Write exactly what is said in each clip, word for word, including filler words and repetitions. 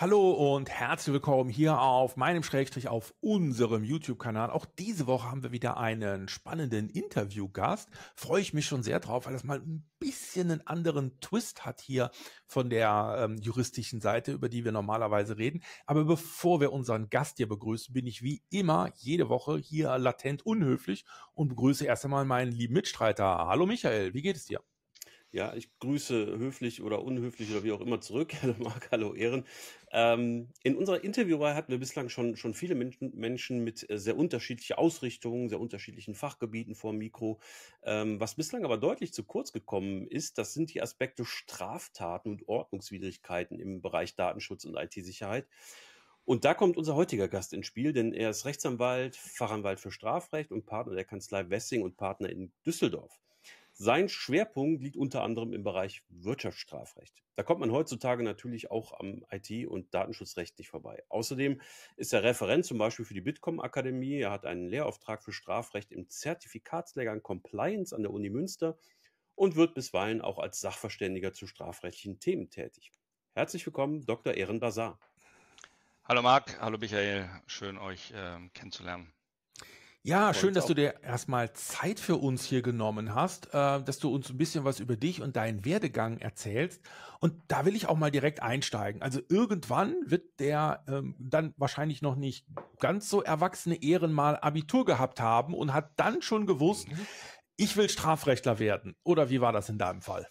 Hallo und herzlich willkommen hier auf meinem Schrägstrich auf unserem YouTube-Kanal. Auch diese Woche haben wir wieder einen spannenden Interviewgast. Freue ich mich schon sehr drauf, weil das mal ein bisschen einen anderen Twist hat hier von der ähm, juristischen Seite, über die wir normalerweise reden. Aber bevor wir unseren Gast hier begrüßen, bin ich wie immer jede Woche hier latent unhöflich und begrüße erst einmal meinen lieben Mitstreiter. Hallo Michael, wie geht es dir? Ja, ich grüße höflich oder unhöflich oder wie auch immer zurück. Hallo Marc, hallo Ehren. Ähm, in unserer Interviewreihe hatten wir bislang schon, schon viele Menschen, Menschen mit äh, sehr unterschiedlicher Ausrichtung, sehr unterschiedlichen Fachgebieten vor dem Mikro. Ähm, was bislang aber deutlich zu kurz gekommen ist, das sind die Aspekte Straftaten und Ordnungswidrigkeiten im Bereich Datenschutz und I T-Sicherheit. Und da kommt unser heutiger Gast ins Spiel, denn er ist Rechtsanwalt, Fachanwalt für Strafrecht und Partner der Kanzlei Wessing und Partner in Düsseldorf. Sein Schwerpunkt liegt unter anderem im Bereich Wirtschaftsstrafrecht. Da kommt man heutzutage natürlich auch am I T- und Datenschutzrecht nicht vorbei. Außerdem ist er Referent zum Beispiel für die Bitkom-Akademie. Er hat einen Lehrauftrag für Strafrecht im Zertifikatslehrgang Compliance an der Uni Münster und wird bisweilen auch als Sachverständiger zu strafrechtlichen Themen tätig. Herzlich willkommen, Doktor Ehren Bazar. Hallo Marc, hallo Michael, schön euch äh, kennenzulernen. Ja, Freut schön, uns dass du auch. dir erstmal Zeit für uns hier genommen hast, äh, dass du uns ein bisschen was über dich und deinen Werdegang erzählst. Und da will ich auch mal direkt einsteigen. Also irgendwann wird der ähm, dann wahrscheinlich noch nicht ganz so erwachsene Ehren mal Abitur gehabt haben und hat dann schon gewusst, Mhm. ich will Strafrechtler werden. Oder wie war das in deinem Fall?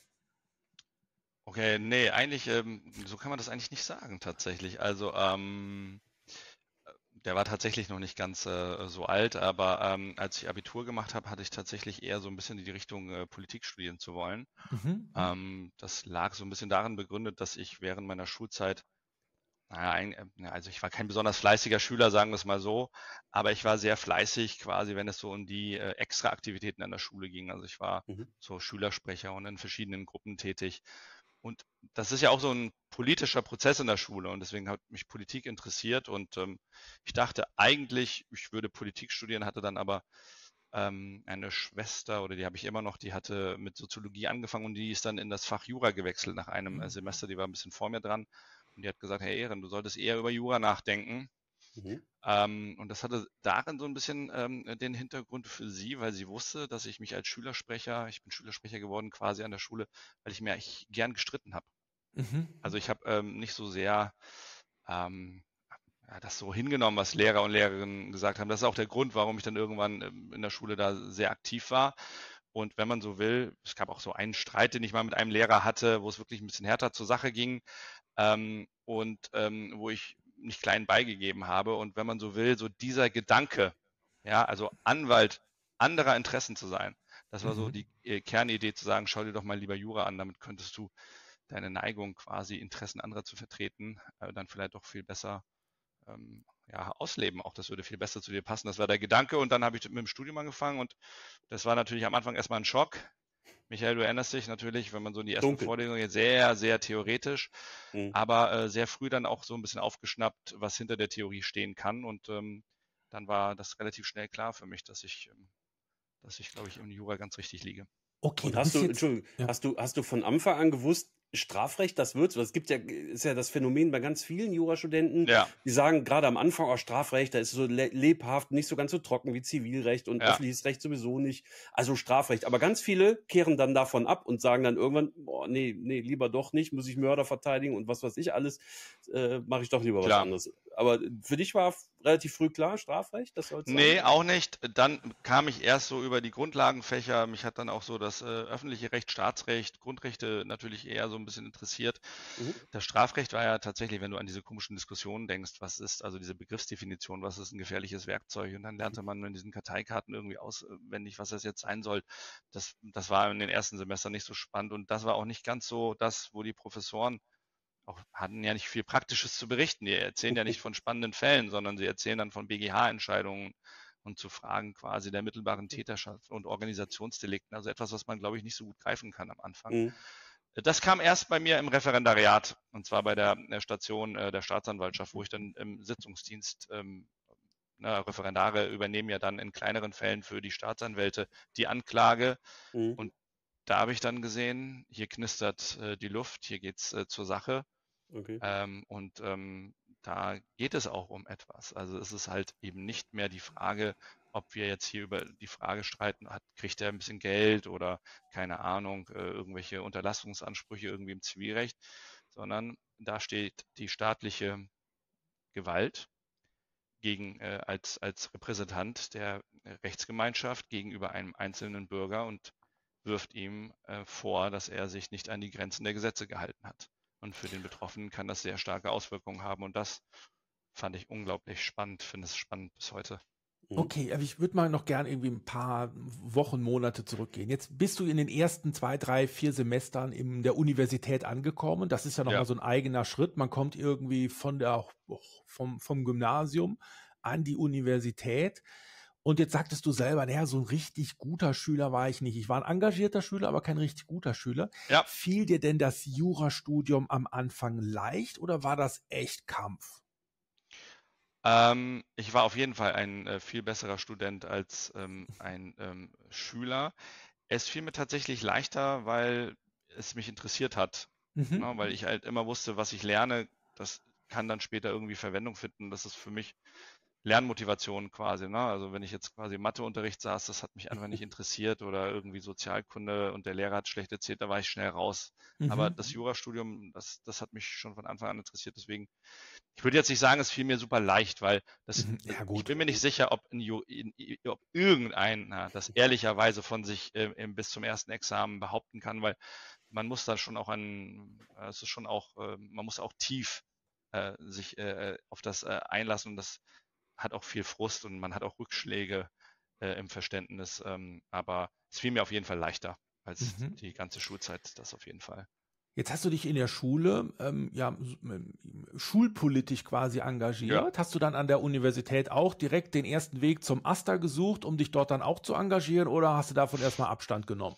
Okay, nee, eigentlich, ähm, so kann man das eigentlich nicht sagen tatsächlich. Also, ähm, der war tatsächlich noch nicht ganz äh, so alt, aber ähm, als ich Abitur gemacht habe, hatte ich tatsächlich eher so ein bisschen in die Richtung äh, Politik studieren zu wollen. Mhm. Ähm, das lag so ein bisschen darin begründet, dass ich während meiner Schulzeit, naja, ein, äh, ja, also ich war kein besonders fleißiger Schüler, sagen wir es mal so, aber ich war sehr fleißig quasi, wenn es so um die äh, Extraaktivitäten an der Schule ging. Also ich war Mhm. so Schülersprecher und in verschiedenen Gruppen tätig. Und das ist ja auch so ein politischer Prozess in der Schule und deswegen hat mich Politik interessiert und ähm, ich dachte eigentlich, ich würde Politik studieren, hatte dann aber ähm, eine Schwester oder die habe ich immer noch, die hatte mit Soziologie angefangen und die ist dann in das Fach Jura gewechselt nach einem äh, Semester, die war ein bisschen vor mir dran und die hat gesagt, Herr Ehren, du solltest eher über Jura nachdenken. Mhm. Ähm, und das hatte darin so ein bisschen ähm, den Hintergrund für sie, weil sie wusste, dass ich mich als Schülersprecher, ich bin Schülersprecher geworden quasi an der Schule, weil ich mir echt gern gestritten habe. Mhm. Also ich habe ähm, nicht so sehr ähm, ja, das so hingenommen, was Lehrer und Lehrerinnen gesagt haben. Das ist auch der Grund, warum ich dann irgendwann ähm, in der Schule da sehr aktiv war. Und wenn man so will, es gab auch so einen Streit, den ich mal mit einem Lehrer hatte, wo es wirklich ein bisschen härter zur Sache ging ähm, und ähm, wo ich nicht klein beigegeben habe. Und wenn man so will, so dieser Gedanke, ja, also Anwalt anderer Interessen zu sein, das war so Mhm. die äh, Kernidee zu sagen, schau dir doch mal lieber Jura an, damit könntest du deine Neigung quasi Interessen anderer zu vertreten, äh, dann vielleicht doch viel besser ähm, ja, ausleben. Auch das würde viel besser zu dir passen. Das war der Gedanke und dann habe ich mit dem Studium angefangen und das war natürlich am Anfang erstmal ein Schock. Michael, du erinnerst dich natürlich, wenn man so in die ersten Dunkel. Vorlesungen geht, sehr, sehr theoretisch, Mhm. aber äh, sehr früh dann auch so ein bisschen aufgeschnappt, was hinter der Theorie stehen kann und ähm, dann war das relativ schnell klar für mich, dass ich, ähm, dass ich, glaube ich, im Jura ganz richtig liege. Okay, Und du hast bist du, jetzt. Entschuldigung, Ja. hast du, hast du von Anfang an gewusst, Strafrecht, das wird's? Weil es gibt ja, ist ja das Phänomen bei ganz vielen Jurastudenten, Ja, die sagen gerade am Anfang, oh, Strafrecht, da ist es so le lebhaft, nicht so ganz so trocken wie Zivilrecht und ja, öffentliches Recht sowieso nicht. Also Strafrecht. Aber ganz viele kehren dann davon ab und sagen dann irgendwann, boah, nee, nee, lieber doch nicht, muss ich Mörder verteidigen und was weiß ich alles, äh, mache ich doch lieber was klar. anderes. Aber für dich war relativ früh klar, Strafrecht, das soll es sein? Nee, auch nicht. Dann kam ich erst so über die Grundlagenfächer. Mich hat dann auch so das äh, öffentliche Recht, Staatsrecht, Grundrechte natürlich eher so ein bisschen interessiert. Mhm. Das Strafrecht war ja tatsächlich, wenn du an diese komischen Diskussionen denkst, was ist also diese Begriffsdefinition, was ist ein gefährliches Werkzeug? Und dann lernte man in diesen Karteikarten irgendwie auswendig, was das jetzt sein soll. Das, das war in den ersten Semestern nicht so spannend und das war auch nicht ganz so das, wo die Professoren auch hatten ja nicht viel Praktisches zu berichten. Die erzählen ja nicht von spannenden Fällen, sondern sie erzählen dann von B G H-Entscheidungen und zu Fragen quasi der mittelbaren Täterschaft und Organisationsdelikten. Also etwas, was man, glaube ich, nicht so gut greifen kann am Anfang. Mhm. Das kam erst bei mir im Referendariat, und zwar bei der, der Station äh, der Staatsanwaltschaft, wo ich dann im Sitzungsdienst, ähm, na, Referendare übernehmen ja dann in kleineren Fällen für die Staatsanwälte die Anklage. Mhm. Und da habe ich dann gesehen, hier knistert äh, die Luft, hier geht's äh, zur Sache. Okay. Ähm, und ähm, da geht es auch um etwas. Also es ist halt eben nicht mehr die Frage, ob wir jetzt hier über die Frage streiten, hat, kriegt er ein bisschen Geld oder keine Ahnung, äh, irgendwelche Unterlassungsansprüche irgendwie im Zivilrecht, sondern da steht die staatliche Gewalt gegen, äh, als, als Repräsentant der Rechtsgemeinschaft gegenüber einem einzelnen Bürger und wirft ihm äh, vor, dass er sich nicht an die Grenzen der Gesetze gehalten hat. Und für den Betroffenen kann das sehr starke Auswirkungen haben. Und das fand ich unglaublich spannend, finde es spannend bis heute. Mhm. Okay, aber ich würde mal noch gern irgendwie ein paar Wochen, Monate zurückgehen. Jetzt bist du in den ersten zwei, drei, vier Semestern in der Universität angekommen. Das ist ja nochmal Ja. so ein eigener Schritt. Man kommt irgendwie von der, vom, vom Gymnasium an die Universität. Und jetzt sagtest du selber, naja, so ein richtig guter Schüler war ich nicht. Ich war ein engagierter Schüler, aber kein richtig guter Schüler. Ja. Fiel dir denn das Jurastudium am Anfang leicht oder war das echt Kampf? Ähm, ich war auf jeden Fall ein äh, viel besserer Student als ähm, ein ähm, Schüler. Es fiel mir tatsächlich leichter, weil es mich interessiert hat, Mhm. ne, weil ich halt immer wusste, was ich lerne, das kann dann später irgendwie Verwendung finden. Das ist für mich Lernmotivation quasi. Ne? Also wenn ich jetzt quasi im Matheunterricht saß, das hat mich einfach nicht interessiert oder irgendwie Sozialkunde und der Lehrer hat schlecht erzählt, da war ich schnell raus. Aber Mhm. das Jurastudium, das, das hat mich schon von Anfang an interessiert. Deswegen, ich würde jetzt nicht sagen, es fiel mir super leicht, weil das, Mhm. Ja, ich gut. bin mir nicht sicher, ob, in, Ju- in, ob irgendeiner das ehrlicherweise von sich äh, im- bis zum ersten Examen behaupten kann, weil man muss da schon auch an, äh, es ist schon auch, äh, man muss auch tief äh, sich äh, auf das äh, einlassen und das hat auch viel Frust und man hat auch Rückschläge äh, im Verständnis. Ähm, aber es fiel mir auf jeden Fall leichter als Mhm. die ganze Schulzeit, das auf jeden Fall. Jetzt hast du dich in der Schule ähm, ja, s- ähm, schulpolitisch quasi Ja, engagiert. Hast du dann an der Universität auch direkt den ersten Weg zum Aster gesucht, um dich dort dann auch zu engagieren, oder hast du davon erstmal Abstand genommen?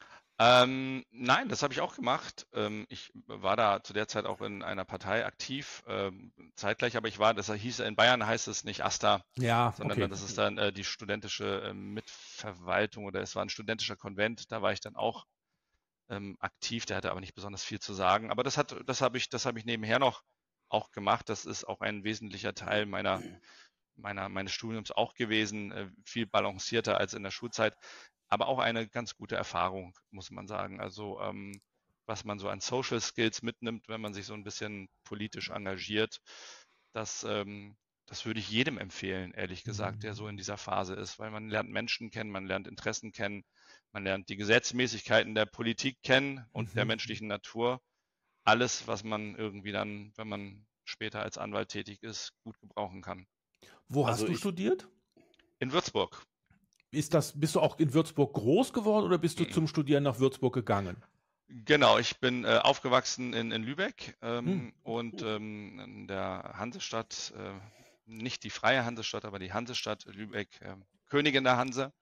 ähm, nein, das habe ich auch gemacht. Ähm, ich war da zu der Zeit auch in einer Partei aktiv, ähm, zeitgleich, aber ich war, das hieß, in Bayern heißt es nicht AStA, Ja, sondern okay. dann, das ist dann äh, die studentische äh, Mitverwaltung oder es war ein studentischer Konvent, da war ich dann auch ähm, aktiv, der hatte aber nicht besonders viel zu sagen. Aber das hat, das habe ich, das habe ich nebenher noch auch gemacht. Das ist auch ein wesentlicher Teil meiner, meiner, meines Studiums auch gewesen, äh, viel balancierter als in der Schulzeit, aber auch eine ganz gute Erfahrung, muss man sagen. Also ähm, was man so an Social Skills mitnimmt, wenn man sich so ein bisschen politisch engagiert, das, ähm, das würde ich jedem empfehlen, ehrlich gesagt, der so in dieser Phase ist, weil man lernt Menschen kennen, man lernt Interessen kennen, man lernt die Gesetzmäßigkeiten der Politik kennen und der Mhm. menschlichen Natur. Alles, was man irgendwie dann, wenn man später als Anwalt tätig ist, gut gebrauchen kann. Wo Also hast du ich, studiert? In Würzburg. Ist das, bist du auch in Würzburg groß geworden oder bist du Mhm. zum Studieren nach Würzburg gegangen? Genau, ich bin äh, aufgewachsen in, in Lübeck Hm. ähm, und ähm, in der Hansestadt, äh, nicht die freie Hansestadt, aber die Hansestadt Lübeck, äh, Königin der Hanse.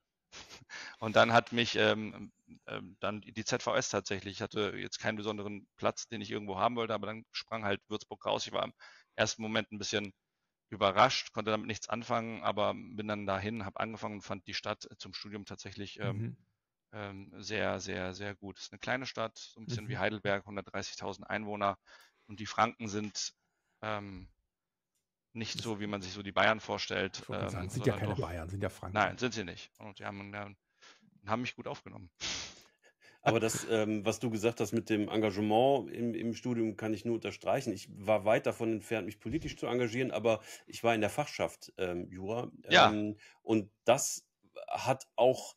Und dann hat mich ähm, ähm, dann die Z V S tatsächlich, ich hatte jetzt keinen besonderen Platz, den ich irgendwo haben wollte, aber dann sprang halt Würzburg raus. Ich war im ersten Moment ein bisschen überrascht, konnte damit nichts anfangen, aber bin dann dahin, habe angefangen und fand die Stadt zum Studium tatsächlich ähm, Mhm. ähm, sehr, sehr, sehr gut. Es ist eine kleine Stadt, so ein bisschen wie Mhm. Heidelberg, hundertdreißigtausend Einwohner und die Franken sind ähm, nicht Das, so, wie man sich so die Bayern ich vorstellt, wollte gerade sagen, ähm, sind ja sondern keine doch, Bayern, sind ja Franken. nein, sind sie nicht. Und die haben, ja, haben mich gut aufgenommen. aber das, ähm, was du gesagt hast mit dem Engagement im, im Studium, kann ich nur unterstreichen. Ich war weit davon entfernt, mich politisch zu engagieren, aber ich war in der Fachschaft ähm, Jura. Ja, Ähm, und das hat auch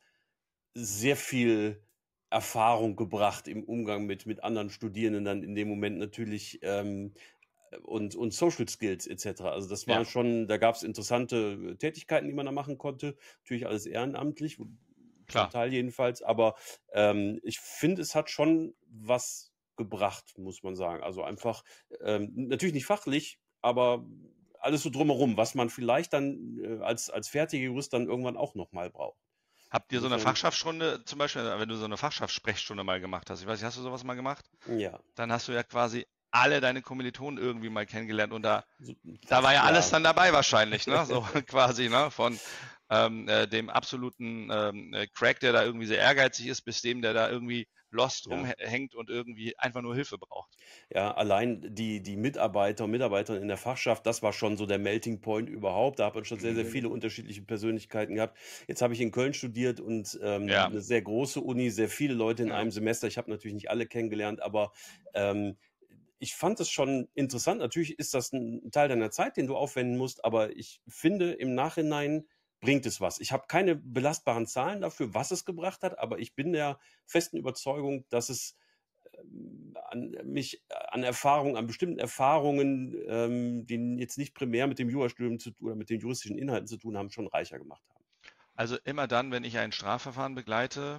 sehr viel Erfahrung gebracht im Umgang mit, mit anderen Studierenden dann in dem Moment natürlich ähm, und, und Social Skills et cetera. Also das war ja, schon, da gab es interessante Tätigkeiten, die man da machen konnte. Natürlich alles ehrenamtlich, zum klar. Teil jedenfalls, aber ähm, ich finde, es hat schon was gebracht, muss man sagen. Also einfach, ähm, natürlich nicht fachlich, aber alles so drumherum, was man vielleicht dann äh, als, als fertiger Jurist dann irgendwann auch nochmal braucht. Habt ihr so eine Insofern, Fachschaftsstunde, zum Beispiel, wenn du so eine Fachschaftssprechstunde mal gemacht hast, ich weiß nicht, hast du sowas mal gemacht? ja, Dann hast du ja quasi alle deine Kommilitonen irgendwie mal kennengelernt und da, so da war fast ja alles ja. dann dabei wahrscheinlich, ne? So quasi, ne? Von ähm, äh, dem absoluten ähm, äh, Crack, der da irgendwie sehr ehrgeizig ist, bis dem, der da irgendwie lost Ja. rumhängt und irgendwie einfach nur Hilfe braucht. Ja, allein die die Mitarbeiter und Mitarbeiterinnen in der Fachschaft, das war schon so der Melting Point überhaupt. Da hat man schon sehr, sehr viele unterschiedliche Persönlichkeiten gehabt. Jetzt habe ich in Köln studiert und, ähm, Ja, 'ne sehr große Uni, sehr viele Leute in ja. einem Semester. Ich habe natürlich nicht alle kennengelernt, aber, ähm, ich fand es schon interessant. Natürlich ist das ein 'n Teil deiner Zeit, den du aufwenden musst, aber ich finde, im Nachhinein bringt es was. Ich habe keine belastbaren Zahlen dafür, was es gebracht hat, aber ich bin der festen Überzeugung, dass es ähm, an mich äh, an Erfahrungen, an bestimmten Erfahrungen, ähm, die jetzt nicht primär mit dem Jurastudium zu tun oder mit den juristischen Inhalten zu tun haben, schon reicher gemacht haben. Also immer dann, wenn ich ein Strafverfahren begleite,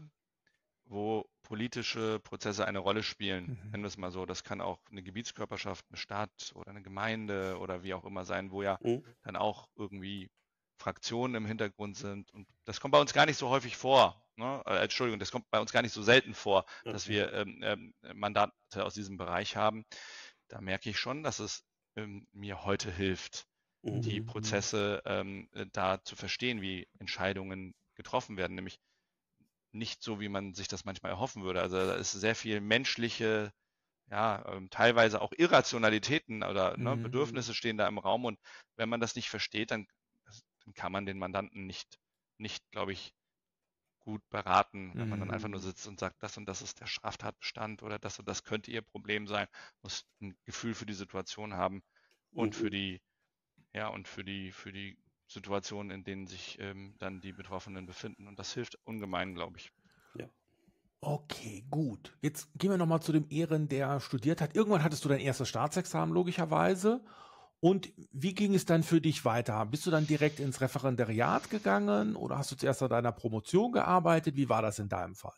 wo politische Prozesse eine Rolle spielen, Mhm. nennen wir es mal so, das kann auch eine Gebietskörperschaft, eine Stadt oder eine Gemeinde oder wie auch immer sein, wo ja Mhm. dann auch irgendwie Fraktionen im Hintergrund sind. Und das kommt bei uns gar nicht so häufig vor. Ne? Äh, Entschuldigung, das kommt bei uns gar nicht so selten vor, dass Okay. wir ähm, ähm, Mandate aus diesem Bereich haben. Da merke ich schon, dass es ähm, mir heute hilft, die Mhm. Prozesse ähm, äh, da zu verstehen, wie Entscheidungen getroffen werden, nämlich nicht so, wie man sich das manchmal erhoffen würde. Also da ist sehr viel menschliche, ja, ähm, teilweise auch Irrationalitäten oder ne, Mhm. Bedürfnisse stehen da im Raum und wenn man das nicht versteht, dann, dann kann man den Mandanten nicht, nicht, glaube ich, gut beraten, wenn man dann Mhm. einfach nur sitzt und sagt, das und das ist der Straftatbestand oder das und das könnte ihr Problem sein, muss ein Gefühl für die Situation haben und für Mhm. die, ja, und für die, für die Situationen, in denen sich ähm, dann die Betroffenen befinden. Und das hilft ungemein, glaube ich. Ja. Okay, gut. Jetzt gehen wir noch mal zu dem Ehren, der studiert hat. Irgendwann hattest du dein erstes Staatsexamen logischerweise. Und wie ging es dann für dich weiter? Bist du dann direkt ins Referendariat gegangen oder hast du zuerst an deiner Promotion gearbeitet? Wie war das in deinem Fall?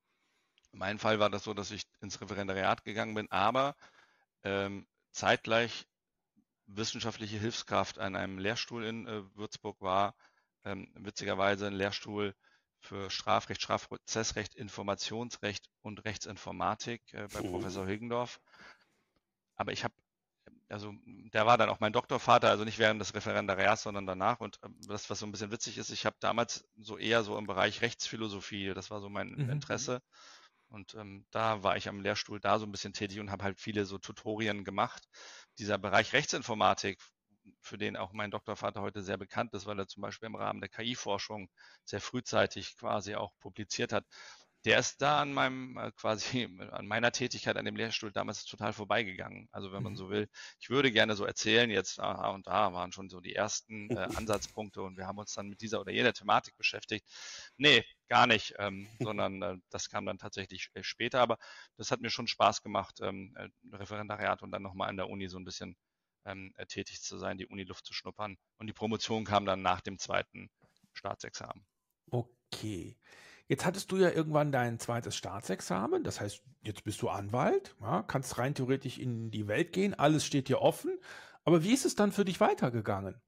In meinem Fall war das so, dass ich ins Referendariat gegangen bin, aber ähm, zeitgleich wissenschaftliche Hilfskraft an einem Lehrstuhl in äh, Würzburg war. Ähm, witzigerweise ein Lehrstuhl für Strafrecht, Strafprozessrecht, Informationsrecht und Rechtsinformatik äh, bei Mhm. Professor Hilgendorf. Aber ich habe, also der war dann auch mein Doktorvater, also nicht während des Referendariats, sondern danach. Und ähm, das, was so ein bisschen witzig ist, ich habe damals so eher so im Bereich Rechtsphilosophie, das war so mein Mhm. Interesse. Und ähm, da war ich am Lehrstuhl da so ein bisschen tätig und habe halt viele so Tutorien gemacht. Dieser Bereich Rechtsinformatik, für den auch mein Doktorvater heute sehr bekannt ist, weil er zum Beispiel im Rahmen der K I-Forschung sehr frühzeitig quasi auch publiziert hat, der ist da an meinem äh, quasi an meiner Tätigkeit an dem Lehrstuhl damals total vorbeigegangen. Also wenn man Mhm. so will, ich würde gerne so erzählen, jetzt aha und da waren schon so die ersten äh, Ansatzpunkte und wir haben uns dann mit dieser oder jener Thematik beschäftigt. Nee, gar nicht, ähm, sondern äh, das kam dann tatsächlich äh, später, aber das hat mir schon Spaß gemacht, ähm, äh, Referendariat und dann nochmal an der Uni so ein bisschen ähm, äh, tätig zu sein, die Uniluft zu schnuppern. Und die Promotion kam dann nach dem zweiten Staatsexamen. Okay. Jetzt hattest du ja irgendwann dein zweites Staatsexamen. Das heißt, jetzt bist du Anwalt, ja, kannst rein theoretisch in die Welt gehen, alles steht dir offen. Aber wie ist es dann für dich weitergegangen?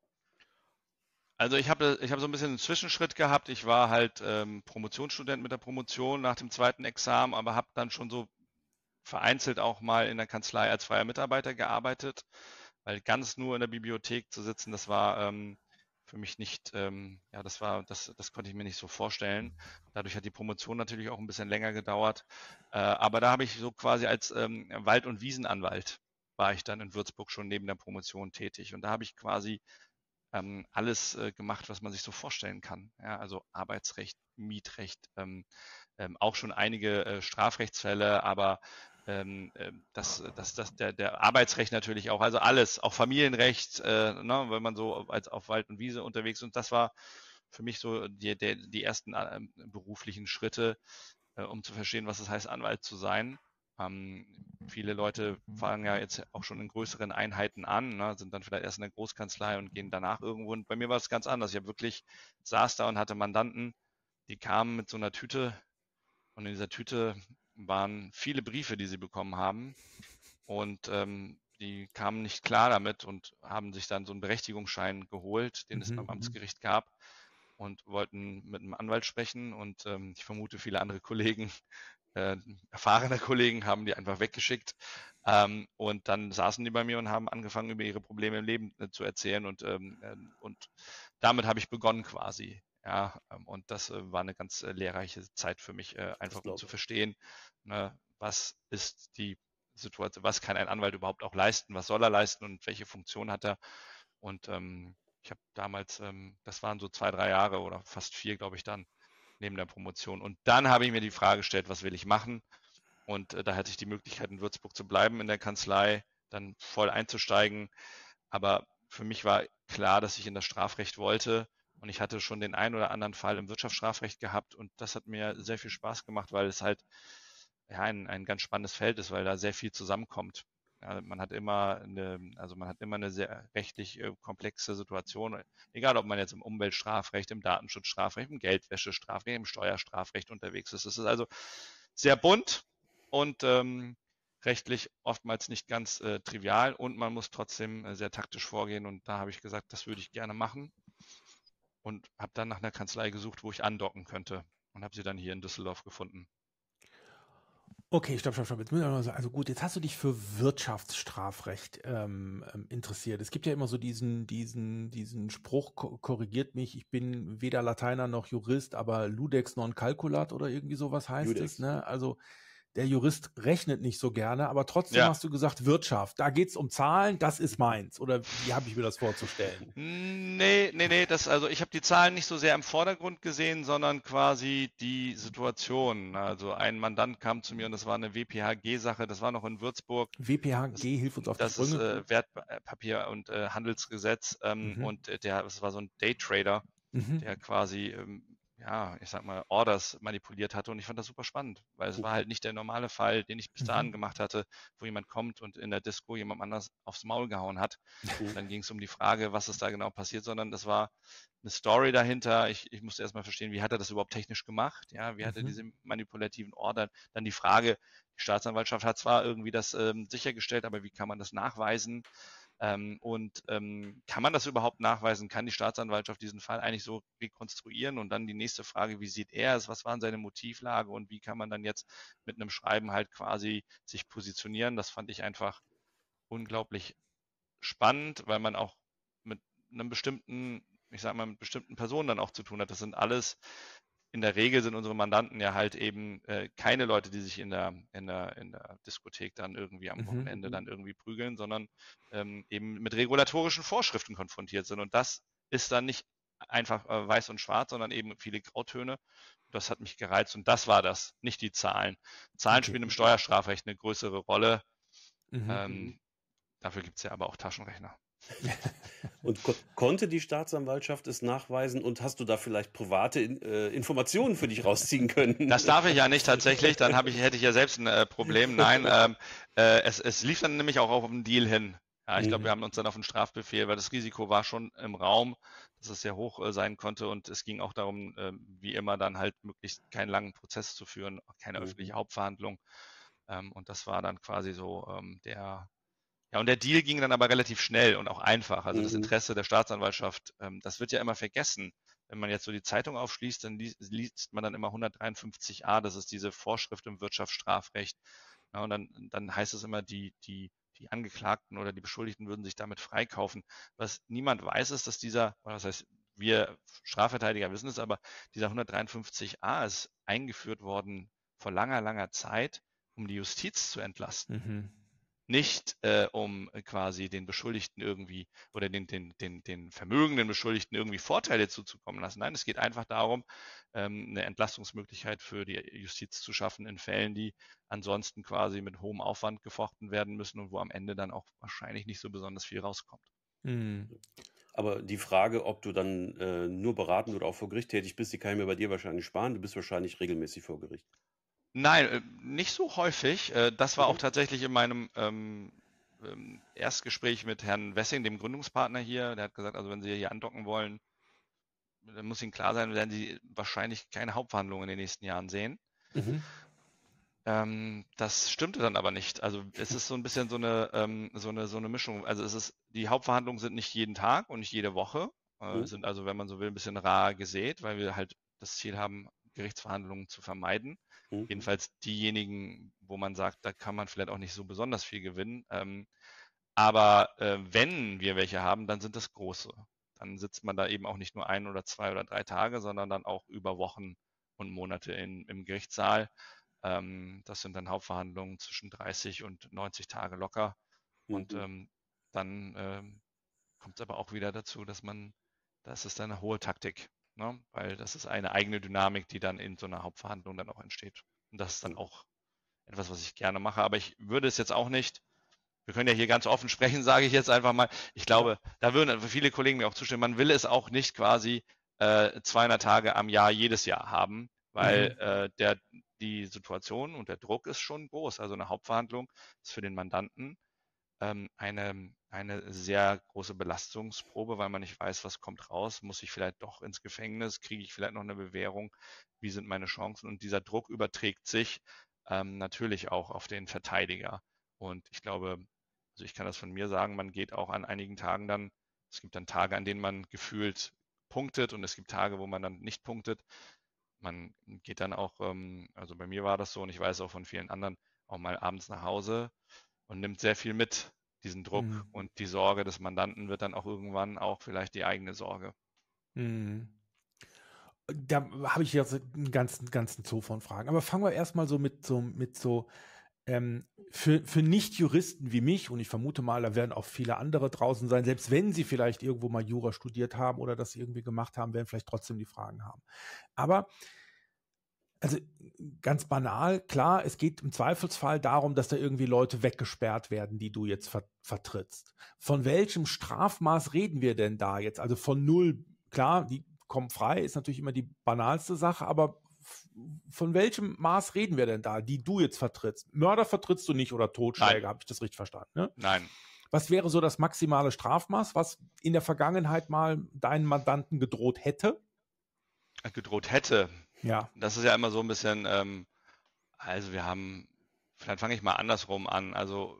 Also ich habe ich habe so ein bisschen einen Zwischenschritt gehabt. Ich war halt ähm, Promotionsstudent mit der Promotion nach dem zweiten Examen, aber habe dann schon so vereinzelt auch mal in der Kanzlei als freier Mitarbeiter gearbeitet, weil ganz nur in der Bibliothek zu sitzen, das war ähm, für mich nicht, ähm, ja, das war, das, das konnte ich mir nicht so vorstellen. Dadurch hat die Promotion natürlich auch ein bisschen länger gedauert. Äh, aber da habe ich so quasi als ähm, Wald- und Wiesenanwalt war ich dann in Würzburg schon neben der Promotion tätig. Und da habe ich quasi ähm, alles äh, gemacht, was man sich so vorstellen kann. Ja, also Arbeitsrecht, Mietrecht, ähm, ähm, auch schon einige äh, Strafrechtsfälle, aber ähm, äh, das, das, das, der, der Arbeitsrecht natürlich auch, also alles, auch Familienrecht, äh, ne, wenn man so als auf Wald und Wiese unterwegs ist. Und das war für mich so die, der, die ersten äh, beruflichen Schritte, äh, um zu verstehen, was es heißt, Anwalt zu sein. Ähm, viele Leute fangen ja jetzt auch schon in größeren Einheiten an, ne, sind dann vielleicht erst in der Großkanzlei und gehen danach irgendwo. Und bei mir war es ganz anders. Ich habe wirklich saß da und hatte Mandanten, die kamen mit so einer Tüte und in dieser Tüte waren viele Briefe, die sie bekommen haben. Und ähm, die kamen nicht klar damit und haben sich dann so einen Berechtigungsschein geholt, den es Mhm. beim Amtsgericht gab und wollten mit einem Anwalt sprechen. Und ähm, ich vermute, viele andere Kollegen, äh, erfahrene Kollegen, haben die einfach weggeschickt. Ähm, und dann saßen die bei mir und haben angefangen, über ihre Probleme im Leben äh, zu erzählen. Und, ähm, äh, und damit habe ich begonnen quasi. Ja, ähm, und das äh, war eine ganz äh, lehrreiche Zeit für mich, äh, einfach um zu verstehen, ne, was ist die Situation, was kann ein Anwalt überhaupt auch leisten, was soll er leisten und welche Funktion hat er. Und ähm, ich habe damals, ähm, das waren so zwei, drei Jahre oder fast vier, glaube ich, dann neben der Promotion. Und dann habe ich mir die Frage gestellt, was will ich machen? Und äh, da hatte ich die Möglichkeit, in Würzburg zu bleiben in der Kanzlei, dann voll einzusteigen. Aber für mich war klar, dass ich in das Strafrecht wollte. Und ich hatte schon den einen oder anderen Fall im Wirtschaftsstrafrecht gehabt. Und das hat mir sehr viel Spaß gemacht, weil es halt ja, ein, ein ganz spannendes Feld ist, weil da sehr viel zusammenkommt. Ja, man hat immer eine, also man hat immer eine sehr rechtlich äh, komplexe Situation, egal ob man jetzt im Umweltstrafrecht, im Datenschutzstrafrecht, im Geldwäschestrafrecht, im Steuerstrafrecht unterwegs ist. Es ist also sehr bunt und ähm, rechtlich oftmals nicht ganz äh, trivial und man muss trotzdem äh, sehr taktisch vorgehen und da habe ich gesagt, das würde ich gerne machen und habe dann nach einer Kanzlei gesucht, wo ich andocken könnte und habe sie dann hier in Düsseldorf gefunden. Okay, stopp, stopp, stopp. Jetzt müssen wir mal sagen, also gut, jetzt hast du dich für Wirtschaftsstrafrecht ähm, ähm, interessiert. Es gibt ja immer so diesen, diesen, diesen Spruch, ko- korrigiert mich, ich bin weder Lateiner noch Jurist, aber Ludex non calculat oder irgendwie sowas heißt Ludex. es, ne? Also der Jurist rechnet nicht so gerne, aber trotzdem Ja. hast du gesagt, Wirtschaft, da geht's um Zahlen, das ist meins. Oder wie habe ich mir das vorzustellen? Nee, nee, nee, das, also ich habe die Zahlen nicht so sehr im Vordergrund gesehen, sondern quasi die Situation. Also ein Mandant kam zu mir und das war eine W P H G-Sache, das war noch in Würzburg. W P H Das, G, hilf uns auf die das ist Sprünge. äh, Wertpapier- und äh, Handelsgesetz ähm, Mhm. und äh, der, das war so ein Daytrader, Mhm. der quasi, ähm, ja, ich sag mal, Orders manipuliert hatte und ich fand das super spannend, weil es war halt nicht der normale Fall, den ich bis dahin Mhm. gemacht hatte, wo jemand kommt und in der Disco jemand anders aufs Maul gehauen hat. Und dann ging es um die Frage, was ist da genau passiert, sondern das war eine Story dahinter. Ich, ich musste erstmal verstehen, wie hat er das überhaupt technisch gemacht? Ja, wie hat er Mhm. diese manipulativen Order? Dann die Frage, die Staatsanwaltschaft hat zwar irgendwie das ähm, sichergestellt, aber wie kann man das nachweisen? Ähm, und ähm, kann man das überhaupt nachweisen? Kann die Staatsanwaltschaft diesen Fall eigentlich so rekonstruieren? Und dann die nächste Frage, wie sieht er es? Was waren seine Motivlage? Und wie kann man dann jetzt mit einem Schreiben halt quasi sich positionieren? Das fand ich einfach unglaublich spannend, weil man auch mit einem bestimmten, ich sag mal, mit bestimmten Personen dann auch zu tun hat. Das sind alles, in der Regel sind unsere Mandanten ja halt eben äh, keine Leute, die sich in der, in der, in der Diskothek dann irgendwie am Mhm. Wochenende dann irgendwie prügeln, sondern ähm, eben mit regulatorischen Vorschriften konfrontiert sind. Und das ist dann nicht einfach äh, weiß und schwarz, sondern eben viele Grautöne. Das hat mich gereizt und das war das, nicht die Zahlen. Zahlen Okay. spielen im Steuerstrafrecht eine größere Rolle. Mhm. Ähm, dafür gibt es ja aber auch Taschenrechner. Und ko konnte die Staatsanwaltschaft es nachweisen und hast du da vielleicht private in, äh, Informationen für dich rausziehen können? Das darf ich ja nicht tatsächlich, dann habe ich, hätte ich ja selbst ein äh, Problem. Nein, ähm, äh, es, es lief dann nämlich auch auf einen Deal hin. Ja, ich glaube, Mhm. wir haben uns dann auf einen Strafbefehl, weil das Risiko war schon im Raum, dass es sehr hoch äh, sein konnte und es ging auch darum, äh, wie immer dann halt möglichst keinen langen Prozess zu führen, keine Mhm. öffentliche Hauptverhandlung. Ähm, und das war dann quasi so ähm, der, ja, und der Deal ging dann aber relativ schnell und auch einfach. Also das Mhm. Interesse der Staatsanwaltschaft, ähm, das wird ja immer vergessen. Wenn man jetzt so die Zeitung aufschließt, dann liest, liest man dann immer hundertdreiundfünfzig a, das ist diese Vorschrift im Wirtschaftsstrafrecht. Ja, und dann, dann heißt es immer, die, die, die Angeklagten oder die Beschuldigten würden sich damit freikaufen. Was niemand weiß, ist, dass dieser, oder das heißt, wir Strafverteidiger wissen es, aber dieser hundertdreiundfünfzig a ist eingeführt worden vor langer, langer Zeit, um die Justiz zu entlasten. Mhm. Nicht äh, um quasi den Beschuldigten irgendwie oder den, den, den, den vermögenden Beschuldigten irgendwie Vorteile zuzukommen lassen. Nein, es geht einfach darum, ähm, eine Entlastungsmöglichkeit für die Justiz zu schaffen in Fällen, die ansonsten quasi mit hohem Aufwand gefochten werden müssen und wo am Ende dann auch wahrscheinlich nicht so besonders viel rauskommt. Mhm. Aber die Frage, ob du dann äh, nur beratend oder auch vor Gericht tätig bist, die kann ich mir bei dir wahrscheinlich sparen. Du bist wahrscheinlich regelmäßig vor Gericht. Nein, äh, nicht so häufig. Äh, Das war auch Mhm. tatsächlich in meinem ähm, ähm, Erstgespräch mit Herrn Wessing, dem Gründungspartner hier. Der hat gesagt, also wenn Sie hier andocken wollen, dann muss Ihnen klar sein, werden Sie wahrscheinlich keine Hauptverhandlungen in den nächsten Jahren sehen. Mhm. Ähm, das stimmte dann aber nicht. Also es ist so ein bisschen so eine, ähm, so eine, so eine Mischung. Also es ist, die Hauptverhandlungen sind nicht jeden Tag und nicht jede Woche, äh, Mhm. sind also, wenn man so will, ein bisschen rar gesät, weil wir halt das Ziel haben, Gerichtsverhandlungen zu vermeiden. Mhm. Jedenfalls diejenigen, wo man sagt, da kann man vielleicht auch nicht so besonders viel gewinnen. Ähm, aber äh, wenn wir welche haben, dann sind das große. dann sitzt man da eben auch nicht nur ein oder zwei oder drei Tage, sondern dann auch über Wochen und Monate in, im Gerichtssaal. Ähm, das sind dann Hauptverhandlungen zwischen dreißig und neunzig Tage locker. Und Mhm. ähm, dann ähm, kommt es aber auch wieder dazu, dass man, das ist dann eine hohe Taktik, ne? Weil das ist eine eigene Dynamik, die dann in so einer Hauptverhandlung dann auch entsteht. Und das ist dann Ja. auch etwas, was ich gerne mache. Aber ich würde es jetzt auch nicht, wir können ja hier ganz offen sprechen, sage ich jetzt einfach mal. Ich glaube, Ja. da würden viele Kollegen mir auch zustimmen. Man will es auch nicht quasi äh, zweihundert Tage am Jahr jedes Jahr haben, weil Mhm. äh, der, die Situation und der Druck ist schon groß. Also eine Hauptverhandlung ist für den Mandanten ähm, eine, eine sehr große Belastungsprobe, weil man nicht weiß, was kommt raus. Muss ich vielleicht doch ins Gefängnis? Kriege ich vielleicht noch eine Bewährung? Wie sind meine Chancen? Und dieser Druck überträgt sich ähm, natürlich auch auf den Verteidiger. Und ich glaube, also ich kann das von mir sagen, man geht auch an einigen Tagen dann, es gibt dann Tage, an denen man gefühlt punktet und es gibt Tage, wo man dann nicht punktet. Man geht dann auch, ähm, also bei mir war das so und ich weiß auch von vielen anderen, auch mal abends nach Hause und nimmt sehr viel mit. Diesen Druck Mhm. und die Sorge des Mandanten wird dann auch irgendwann auch vielleicht die eigene Sorge. Mhm. Da habe ich jetzt einen ganzen, ganzen Zoo von Fragen. Aber fangen wir erstmal so mit so, mit so ähm, für, für Nicht-Juristen wie mich, und ich vermute mal, da werden auch viele andere draußen sein, selbst wenn sie vielleicht irgendwo mal Jura studiert haben oder das irgendwie gemacht haben, werden vielleicht trotzdem die Fragen haben. Aber also ganz banal, klar, es geht im Zweifelsfall darum, dass da irgendwie Leute weggesperrt werden, die du jetzt ver vertrittst. Von welchem Strafmaß reden wir denn da jetzt? Also von null, klar, die kommen frei, ist natürlich immer die banalste Sache, aber f- von welchem Maß reden wir denn da, die du jetzt vertrittst? Mörder vertrittst du nicht oder Nein, Totschläger, habe ich das richtig verstanden, ne? nein, Was wäre so das maximale Strafmaß, was in der Vergangenheit mal deinen Mandanten gedroht hätte? gedroht hätte. Ja, Das ist ja immer so ein bisschen, ähm, also wir haben, vielleicht fange ich mal andersrum an. Also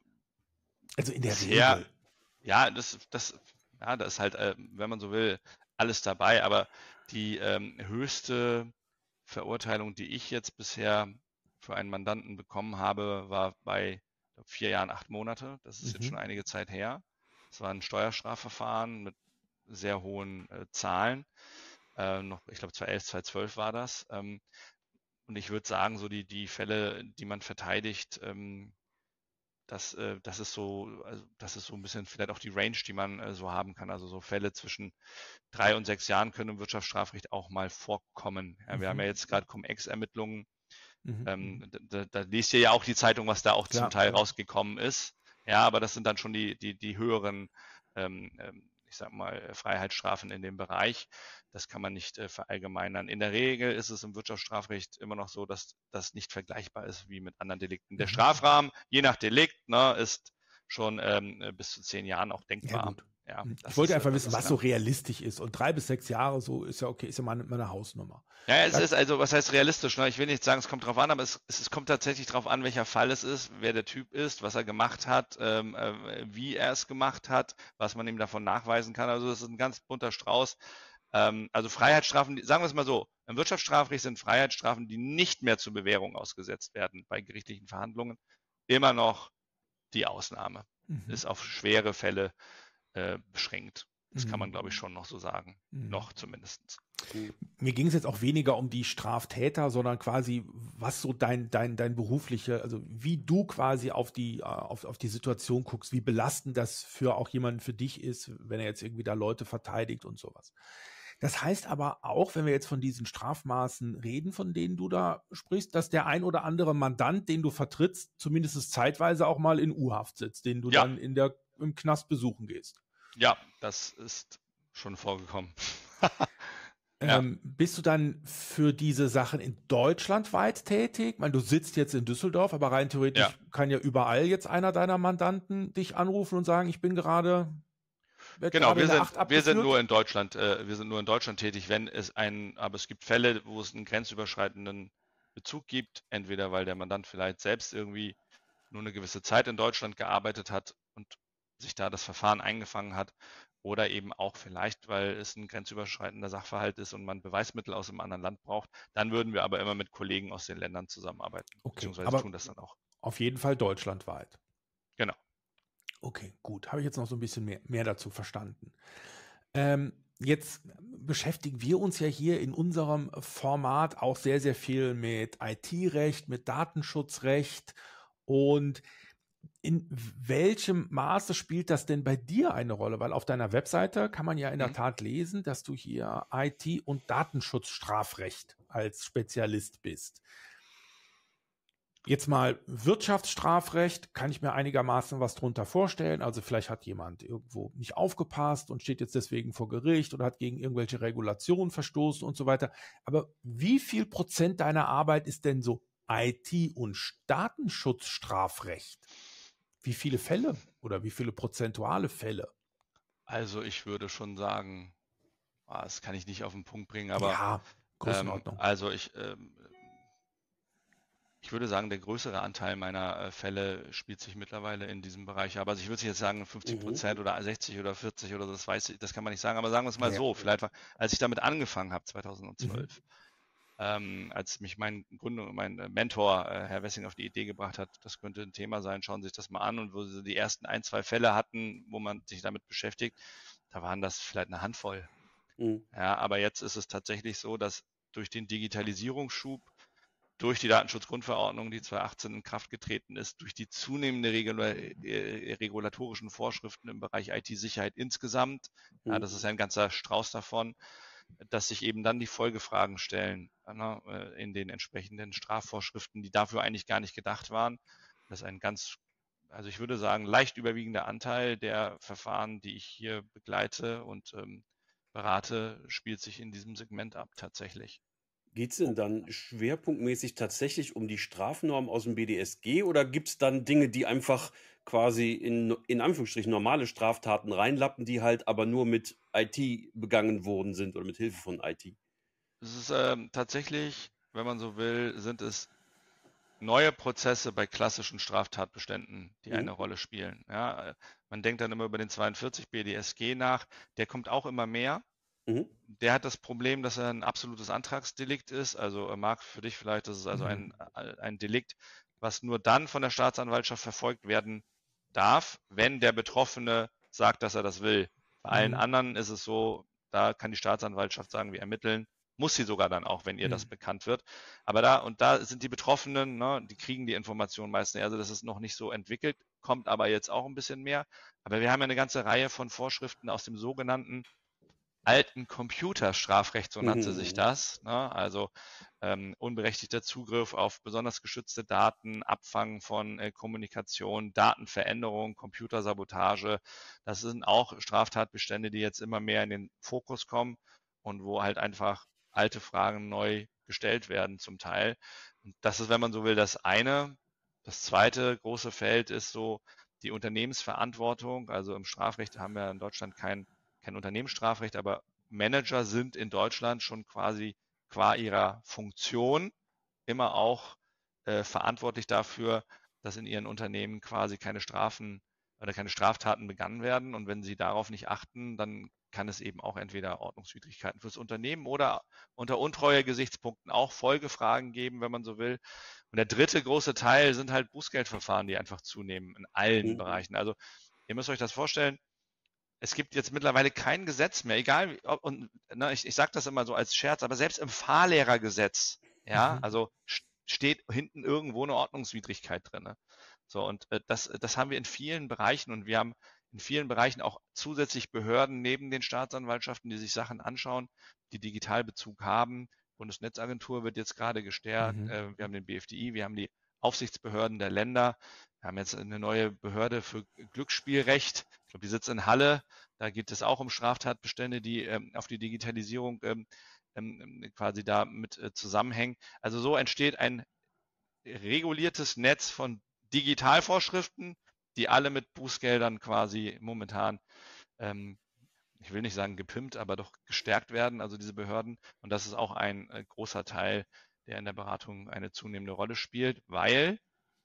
also in der bisher, Regel. ja, das, das, ja, da ist halt, äh, wenn man so will, alles dabei. Aber die ähm, höchste Verurteilung, die ich jetzt bisher für einen Mandanten bekommen habe, war bei ich glaub, vier Jahren, acht Monate. Das ist jetzt Mhm. schon einige Zeit her. Es war ein Steuerstrafverfahren mit sehr hohen äh, Zahlen. Äh, noch, ich glaube, zweitausendelf, zweitausendzwölf war das. Ähm, und ich würde sagen, so die, die Fälle, die man verteidigt, ähm, das, äh, das ist so, also das ist so ein bisschen vielleicht auch die Range, die man äh, so haben kann. Also so Fälle zwischen drei und sechs Jahren können im Wirtschaftsstrafrecht auch mal vorkommen. Ja, wir haben ja Mhm. jetzt gerade Cum-Ex-Ermittlungen. Mhm. Mhm. Ähm, da, da, da liest ihr ja auch die Zeitung, was da auch zum Klar, Teil klar. rausgekommen ist. Ja, aber das sind dann schon die, die, die höheren, ähm, ähm, ich sag mal, Freiheitsstrafen in dem Bereich. Das kann man nicht äh, verallgemeinern. In der Regel ist es im Wirtschaftsstrafrecht immer noch so, dass das nicht vergleichbar ist wie mit anderen Delikten. Der Mhm. Strafrahmen, je nach Delikt, ne, ist schon ähm, bis zu zehn Jahren auch Ja, denkbar. gut. Ja, Mhm. Ich das wollte ist, äh, einfach das wissen, ist was so klar. realistisch ist. Und drei bis sechs Jahre, so ist ja okay, ist ja meine, meine Hausnummer. Ja, es Da, ist also, was heißt realistisch? Ne? Ich will nicht sagen, es kommt drauf an, aber es, es, es kommt tatsächlich drauf an, welcher Fall es ist, wer der Typ ist, was er gemacht hat, ähm, äh, wie er es gemacht hat, was man ihm davon nachweisen kann. Also es ist ein ganz bunter Strauß. Ähm, also Freiheitsstrafen, die- sagen wir es mal so, im Wirtschaftsstrafrecht sind Freiheitsstrafen, die nicht mehr zur Bewährung ausgesetzt werden bei gerichtlichen Verhandlungen, immer noch die Ausnahme. mhm. Ist auf schwere Fälle äh, beschränkt. Das kann man, glaube ich, Mhm. schon noch so sagen. Mhm. Noch zumindest. Mhm. Mir ging es jetzt auch weniger um die Straftäter, sondern quasi, was so dein, dein, dein berufliche, also wie du quasi auf die, äh, auf, auf die Situation guckst, wie belastend das für auch jemanden für dich ist, wenn er jetzt irgendwie da Leute verteidigt und sowas. Das heißt aber auch, wenn wir jetzt von diesen Strafmaßen reden, von denen du da sprichst, dass der ein oder andere Mandant, den du vertrittst, zumindest zeitweise auch mal in U-Haft sitzt, den du Ja, dann in der, im Knast besuchen gehst. ja, das ist schon vorgekommen. Ja, Ähm, bist du dann für diese Sachen in Deutschland weit tätig? Ich meine, du sitzt jetzt in Düsseldorf, aber rein ja, theoretisch kann ja überall jetzt einer deiner Mandanten dich anrufen und sagen, ich bin gerade, werde genau. gerade in Wir der sind, Acht wir sind abgeführt. nur in Deutschland, äh, wir sind nur in Deutschland tätig, wenn es ein, aber es gibt Fälle, wo es einen grenzüberschreitenden Bezug gibt, entweder weil der Mandant vielleicht selbst irgendwie nur eine gewisse Zeit in Deutschland gearbeitet hat und sich da das Verfahren eingefangen hat, oder eben auch vielleicht, weil es ein grenzüberschreitender Sachverhalt ist und man Beweismittel aus einem anderen Land braucht. Dann würden wir aber immer mit Kollegen aus den Ländern zusammenarbeiten, Okay, beziehungsweise aber tun das dann auch. auf jeden Fall deutschlandweit. Genau. Okay, gut. Habe ich jetzt noch so ein bisschen mehr, mehr dazu verstanden. Ähm, jetzt beschäftigen wir uns ja hier in unserem Format auch sehr, sehr viel mit I T-Recht, mit Datenschutzrecht. Und in welchem Maße spielt das denn bei dir eine Rolle? Weil auf deiner Webseite kann man ja in der Mhm. Tat lesen, dass du hier I T- und Datenschutzstrafrecht als Spezialist bist. Jetzt mal Wirtschaftsstrafrecht, kann ich mir einigermaßen was drunter vorstellen. Also vielleicht hat jemand irgendwo nicht aufgepasst und steht jetzt deswegen vor Gericht oder hat gegen irgendwelche Regulationen verstoßen und so weiter. Aber wie viel Prozent deiner Arbeit ist denn so I T- und Datenschutzstrafrecht? Wie viele Fälle oder wie viele prozentuale Fälle? Also ich würde schon sagen, ah, das kann ich nicht auf den Punkt bringen, aber Ja, ähm, Größenordnung. also ich, ähm, ich würde sagen, der größere Anteil meiner äh, Fälle spielt sich mittlerweile in diesem Bereich ab. Also ich würde jetzt sagen fünfzig Mhm. Prozent oder sechzig oder vierzig oder so, das weiß ich, das kann man nicht sagen, aber sagen wir es mal Ja. so, vielleicht war, als ich damit angefangen habe, Mhm. zweitausendzwölf, ähm, als mich mein Gründer, mein äh, Mentor, äh, Herr Wessing, auf die Idee gebracht hat, das könnte ein Thema sein, schauen Sie sich das mal an, und wo sie die ersten ein, zwei Fälle hatten, wo man sich damit beschäftigt, da waren das vielleicht eine Handvoll. Mhm. Ja, aber jetzt ist es tatsächlich so, dass durch den Digitalisierungsschub, durch die Datenschutzgrundverordnung, die zweitausendachtzehn in Kraft getreten ist, durch die zunehmende regula äh, regulatorischen Vorschriften im Bereich I T-Sicherheit insgesamt, ja, Mhm. das ist ein ganzer Strauß davon, dass sich eben dann die Folgefragen stellen, ne, äh, in den entsprechenden Strafvorschriften, die dafür eigentlich gar nicht gedacht waren. Das ist ein ganz, also ich würde sagen, leicht überwiegender Anteil der Verfahren, die ich hier begleite und ähm, berate, spielt sich in diesem Segment ab tatsächlich. Geht es denn dann schwerpunktmäßig tatsächlich um die Strafnorm aus dem B D S G oder gibt es dann Dinge, die einfach quasi in, in Anführungsstrichen normale Straftaten reinlappen, die halt aber nur mit I T begangen worden sind oder mit Hilfe von I T? Es ist ähm, tatsächlich, wenn man so will, sind es neue Prozesse bei klassischen Straftatbeständen, die eine Mhm. Rolle spielen. Ja, äh, man denkt dann immer über den zweiundvierzig B D S G nach, der kommt auch immer mehr. Mhm. Der hat das Problem, dass er ein absolutes Antragsdelikt ist. Also äh, Marc, für dich vielleicht, das ist also Mhm. ein, ein Delikt, was nur dann von der Staatsanwaltschaft verfolgt werden darf, wenn der Betroffene sagt, dass er das will. Bei allen Mhm. anderen ist es so, da kann die Staatsanwaltschaft sagen, wir ermitteln, muss sie sogar dann auch, wenn ihr das Mhm. bekannt wird. Aber da, und da sind die Betroffenen, ne, die kriegen die Information meist nicht. Also das ist noch nicht so entwickelt, kommt aber jetzt auch ein bisschen mehr. Aber wir haben ja eine ganze Reihe von Vorschriften aus dem sogenannten alten Computerstrafrecht, so nannte sich Mhm. das. Ne? Also ähm, unberechtigter Zugriff auf besonders geschützte Daten, Abfangen von äh, Kommunikation, Datenveränderung, Computersabotage. Das sind auch Straftatbestände, die jetzt immer mehr in den Fokus kommen und wo halt einfach alte Fragen neu gestellt werden zum Teil. Und das ist, wenn man so will, das eine. Das zweite große Feld ist so die Unternehmensverantwortung. Also im Strafrecht haben wir in Deutschland kein kein Unternehmensstrafrecht, aber Manager sind in Deutschland schon quasi qua ihrer Funktion immer auch äh, verantwortlich dafür, dass in ihren Unternehmen quasi keine Strafen oder keine Straftaten begangen werden. Und wenn sie darauf nicht achten, dann kann es eben auch entweder Ordnungswidrigkeiten fürs Unternehmen oder unter Untreue-Gesichtspunkten auch Folgefragen geben, wenn man so will. Und der dritte große Teil sind halt Bußgeldverfahren, die einfach zunehmen in allen Mhm. Bereichen. Also ihr müsst euch das vorstellen, es gibt jetzt mittlerweile kein Gesetz mehr, egal, und ne, ich, ich sage das immer so als Scherz, aber selbst im Fahrlehrergesetz, ja, Mhm. also steht hinten irgendwo eine Ordnungswidrigkeit drin. Ne? So, und äh, das, das haben wir in vielen Bereichen, und wir haben in vielen Bereichen auch zusätzlich Behörden neben den Staatsanwaltschaften, die sich Sachen anschauen, die Digitalbezug haben. Bundesnetzagentur wird jetzt gerade gestärkt, Mhm. äh, wir haben den B F D I, wir haben die Aufsichtsbehörden der Länder, wir haben jetzt eine neue Behörde für Glücksspielrecht. Ich glaube, die sitzt in Halle. Da geht es auch um Straftatbestände, die ähm, auf die Digitalisierung ähm, ähm, quasi da mit äh, zusammenhängen. Also so entsteht ein reguliertes Netz von Digitalvorschriften, die alle mit Bußgeldern quasi momentan, ähm, ich will nicht sagen gepimpt, aber doch gestärkt werden, also diese Behörden. Und das ist auch ein äh, großer Teil, der in der Beratung eine zunehmende Rolle spielt, weil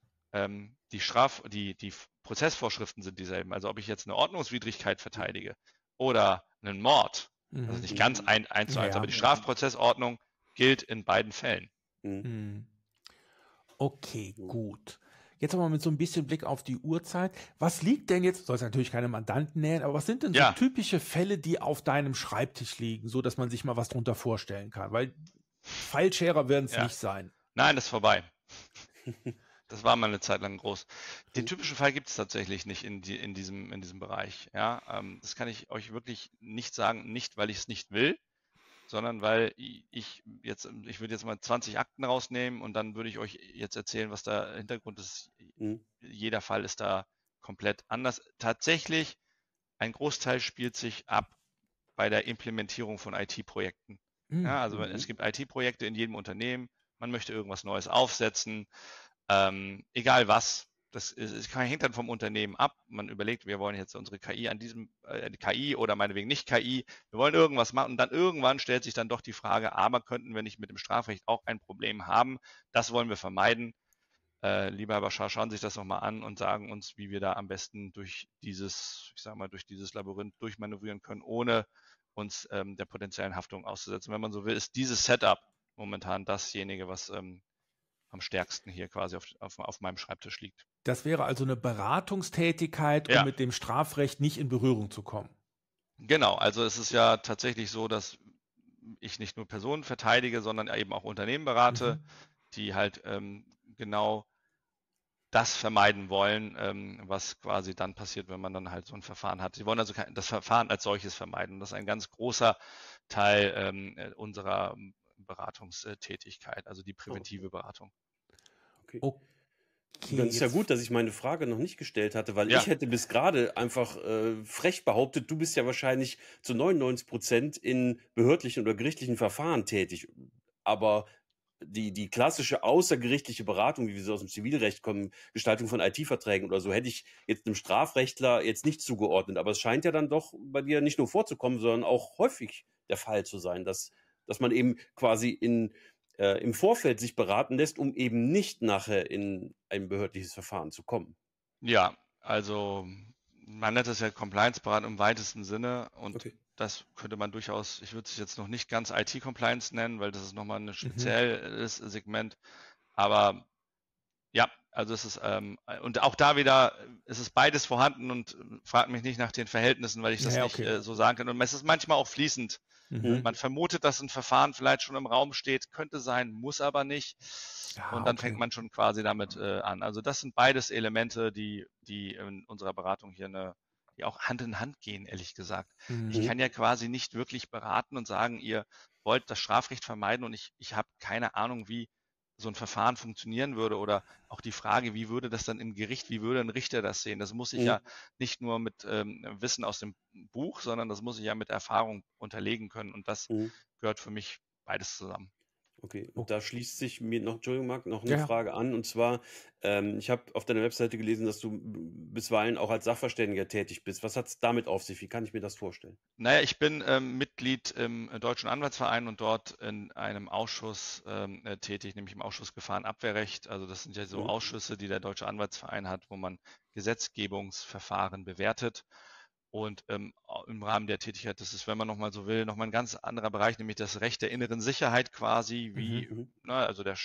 ähm, die Straf, die, die Prozessvorschriften sind dieselben. Also ob ich jetzt eine Ordnungswidrigkeit verteidige oder einen Mord, also Mhm. nicht ganz ein, eins zu Ja, eins, aber ja. die Strafprozessordnung gilt in beiden Fällen. Mhm. Mhm. Okay, So. gut. Jetzt aber mit so ein bisschen Blick auf die Uhrzeit. Was liegt denn jetzt, du sollst natürlich keine Mandanten nennen, aber was sind denn so Ja, typische Fälle, die auf deinem Schreibtisch liegen, so dass man sich mal was drunter vorstellen kann? Weil Filescherer werden es ja. nicht sein. Nein, das ist vorbei. Das war mal eine Zeit lang groß. Den typischen Fall gibt es tatsächlich nicht in, die, in, diesem, in diesem Bereich. Ja, ähm, das kann ich euch wirklich nicht sagen, nicht weil ich es nicht will, sondern weil ich jetzt, ich würde jetzt mal zwanzig Akten rausnehmen und dann würde ich euch jetzt erzählen, was da Hintergrund ist. Mhm. Jeder Fall ist da komplett anders. Tatsächlich, ein Großteil spielt sich ab bei der Implementierung von I T-Projekten. Ja, also Mhm. es gibt I T-Projekte in jedem Unternehmen, man möchte irgendwas Neues aufsetzen, ähm, egal was. Das ist, ist, hängt dann vom Unternehmen ab. Man überlegt, wir wollen jetzt unsere K I an diesem äh, K I oder meinetwegen nicht K I. Wir wollen irgendwas machen und dann irgendwann stellt sich dann doch die Frage, aber könnten wir nicht mit dem Strafrecht auch ein Problem haben? Das wollen wir vermeiden. Äh, lieber Herr Bashar, schauen Sie sich das nochmal an und sagen uns, wie wir da am besten durch dieses, ich sag mal, durch dieses Labyrinth durchmanövrieren können, ohne uns ähm, der potenziellen Haftung auszusetzen. Wenn man so will, ist dieses Setup momentan dasjenige, was ähm, am stärksten hier quasi auf, auf, auf meinem Schreibtisch liegt. Das wäre also eine Beratungstätigkeit, um Ja, mit dem Strafrecht nicht in Berührung zu kommen. genau. Also es ist ja tatsächlich so, dass ich nicht nur Personen verteidige, sondern eben auch Unternehmen berate, Mhm. die halt ähm, genau das vermeiden wollen, ähm, was quasi dann passiert, wenn man dann halt so ein Verfahren hat. Sie wollen also kein, das Verfahren als solches vermeiden. Das ist ein ganz großer Teil ähm, äh, unserer Beratungstätigkeit, also die präventive Beratung. Okay. Okay, Dann ist ja jetzt. gut, dass ich meine Frage noch nicht gestellt hatte, weil Ja, ich hätte bis gerade einfach äh, frech behauptet, du bist ja wahrscheinlich zu neunundneunzig Prozent in behördlichen oder gerichtlichen Verfahren tätig. Aber die, die klassische außergerichtliche Beratung, wie wir so aus dem Zivilrecht kommen, Gestaltung von I T-Verträgen oder so, hätte ich jetzt einem Strafrechtler jetzt nicht zugeordnet. Aber es scheint ja dann doch bei dir nicht nur vorzukommen, sondern auch häufig der Fall zu sein, dass, dass man eben quasi in, äh, im Vorfeld sich beraten lässt, um eben nicht nachher in ein behördliches Verfahren zu kommen. ja, also man nennt es ja Compliance-Beratung im weitesten Sinne und Okay. das könnte man durchaus, ich würde es jetzt noch nicht ganz I T-Compliance nennen, weil das ist nochmal ein Mhm. spezielles Segment, aber ja, also es ist, ähm, und auch da wieder, es ist beides vorhanden und äh, fragt mich nicht nach den Verhältnissen, weil ich das Ja, nicht okay. äh, so sagen kann. Und es ist manchmal auch fließend. Mhm. Man vermutet, dass ein Verfahren vielleicht schon im Raum steht, könnte sein, muss aber nicht. Ja, Und dann okay. fängt man schon quasi damit äh, an. Also das sind beides Elemente, die, die in unserer Beratung hier eine, die auch Hand in Hand gehen, ehrlich gesagt. Ich Mhm. kann ja quasi nicht wirklich beraten und sagen, ihr wollt das Strafrecht vermeiden und ich, ich habe keine Ahnung, wie so ein Verfahren funktionieren würde oder auch die Frage, wie würde das dann im Gericht, wie würde ein Richter das sehen? Das muss ich ja Mhm. nicht nur mit ähm, Wissen aus dem Buch, sondern das muss ich ja mit Erfahrung unterlegen können und das Mhm. gehört für mich beides zusammen. Okay, Oh. und da schließt sich mir noch, Entschuldigung, Marc, noch Ja, eine ja. Frage an. Und zwar, ähm, ich habe auf deiner Webseite gelesen, dass du b- bisweilen auch als Sachverständiger tätig bist. Was hat es damit auf sich? Wie kann ich mir das vorstellen? Naja, ich bin ähm, Mitglied im Deutschen Anwaltsverein und dort in einem Ausschuss ähm, äh, tätig, nämlich im Ausschuss Gefahrenabwehrrecht. Also das sind ja so Mhm. Ausschüsse, die der Deutsche Anwaltsverein hat, wo man Gesetzgebungsverfahren bewertet. Und ähm, im Rahmen der Tätigkeit, das ist, wenn man nochmal so will, nochmal ein ganz anderer Bereich, nämlich das Recht der inneren Sicherheit quasi, wie, Mhm. Mhm. na, also der,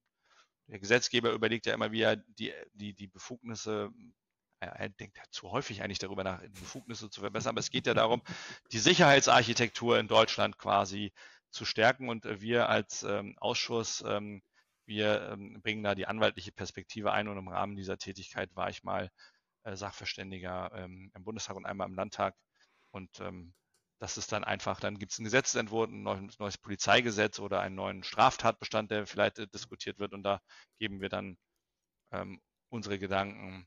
der Gesetzgeber überlegt ja immer, wie er die, die, die Befugnisse, er, er denkt ja zu häufig eigentlich darüber nach, die Befugnisse zu verbessern, aber es geht ja darum, die Sicherheitsarchitektur in Deutschland quasi zu stärken und wir als ähm, Ausschuss, ähm, wir ähm, bringen da die anwaltliche Perspektive ein und im Rahmen dieser Tätigkeit war ich mal äh, Sachverständiger ähm, im Bundestag und einmal im Landtag. Und ähm, das ist dann einfach, dann gibt es einen Gesetzentwurf, ein neues, neues Polizeigesetz oder einen neuen Straftatbestand, der vielleicht äh, diskutiert wird. Und da geben wir dann ähm, unsere Gedanken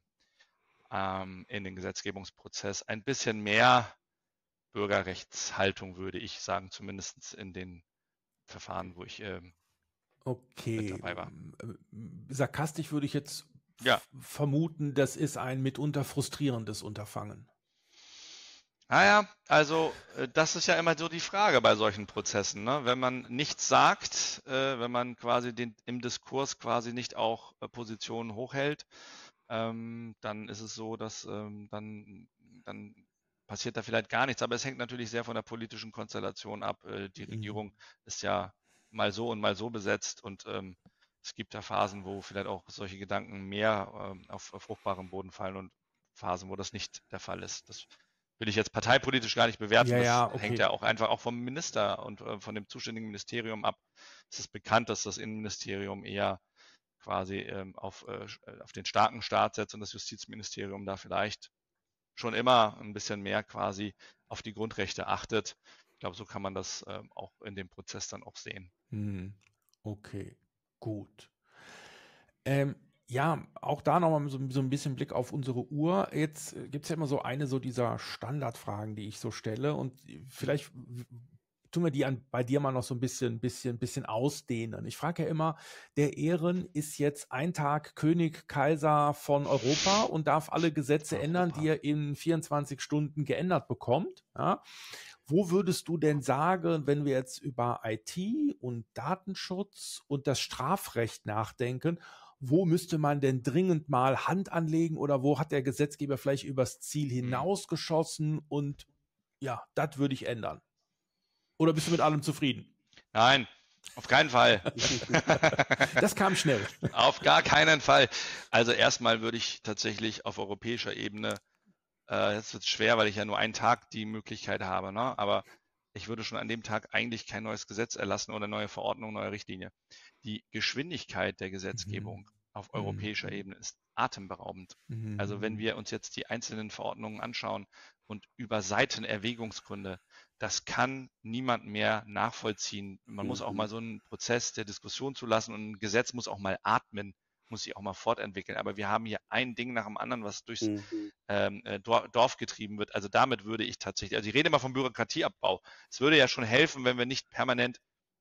ähm, in den Gesetzgebungsprozess. Ein bisschen mehr Bürgerrechtshaltung, würde ich sagen, zumindest in den Verfahren, wo ich ähm, mit Okay. dabei war. M- Sarkastisch würde ich jetzt Ja, f- vermuten, das ist ein mitunter frustrierendes Unterfangen. naja, also äh, das ist ja immer so die Frage bei solchen Prozessen, ne? Wenn man nichts sagt, äh, wenn man quasi den, im Diskurs quasi nicht auch äh, Positionen hochhält, ähm, dann ist es so, dass ähm, dann, dann passiert da vielleicht gar nichts. Aber es hängt natürlich sehr von der politischen Konstellation ab. Äh, die Mhm. Regierung ist ja mal so und mal so besetzt und ähm, Es gibt da Phasen, wo vielleicht auch solche Gedanken mehr äh, auf, auf fruchtbaren Boden fallen und Phasen, wo das nicht der Fall ist. Das will ich jetzt parteipolitisch gar nicht bewerten. Ja, Das ja, hängt okay. ja auch einfach auch vom Minister und äh, von dem zuständigen Ministerium ab. Es ist bekannt, dass das Innenministerium eher quasi ähm, auf, äh, auf den starken Staat setzt und das Justizministerium da vielleicht schon immer ein bisschen mehr quasi auf die Grundrechte achtet. Ich glaube, so kann man das ähm, auch in dem Prozess dann auch sehen. Hm. Okay, gut. Ähm, ja, auch da nochmal so, so ein bisschen Blick auf unsere Uhr. Jetzt gibt es ja immer so eine so dieser Standardfragen, die ich so stelle. Und vielleicht w- tun wir die an, bei dir mal noch so ein bisschen, bisschen, bisschen ausdehnen. Ich frage ja immer, der Ehren ist jetzt ein Tag König, Kaiser von Europa und darf alle Gesetze ändern, Europa. die er in vierundzwanzig Stunden geändert bekommt. Ja? Wo würdest du denn sagen, wenn wir jetzt über I T und Datenschutz und das Strafrecht nachdenken, wo müsste man denn dringend mal Hand anlegen oder wo hat der Gesetzgeber vielleicht übers Ziel Hm. hinausgeschossen und ja, das würde ich ändern? Oder bist du mit allem zufrieden? Nein, auf keinen Fall. Das kam schnell. Auf gar keinen Fall. Also erstmal würde ich tatsächlich auf europäischer Ebene, äh, jetzt wird es schwer, weil ich ja nur einen Tag die Möglichkeit habe, ne? Aber ich würde schon an dem Tag eigentlich kein neues Gesetz erlassen oder neue Verordnung, neue Richtlinie. Die Geschwindigkeit der Gesetzgebung Mhm. auf europäischer Mhm. Ebene ist atemberaubend. Mhm. Also wenn wir uns jetzt die einzelnen Verordnungen anschauen und über Seitenerwägungsgründe, das kann niemand mehr nachvollziehen. Man muss auch Mhm. mal so einen Prozess der Diskussion zulassen und ein Gesetz muss auch mal atmen, muss sich auch mal fortentwickeln. Aber wir haben hier ein Ding nach dem anderen, was durchs Mhm. ähm, äh, Dor- Dorf getrieben wird. Also damit würde ich tatsächlich, also ich rede immer vom Bürokratieabbau. Es würde ja schon helfen, wenn wir nicht permanent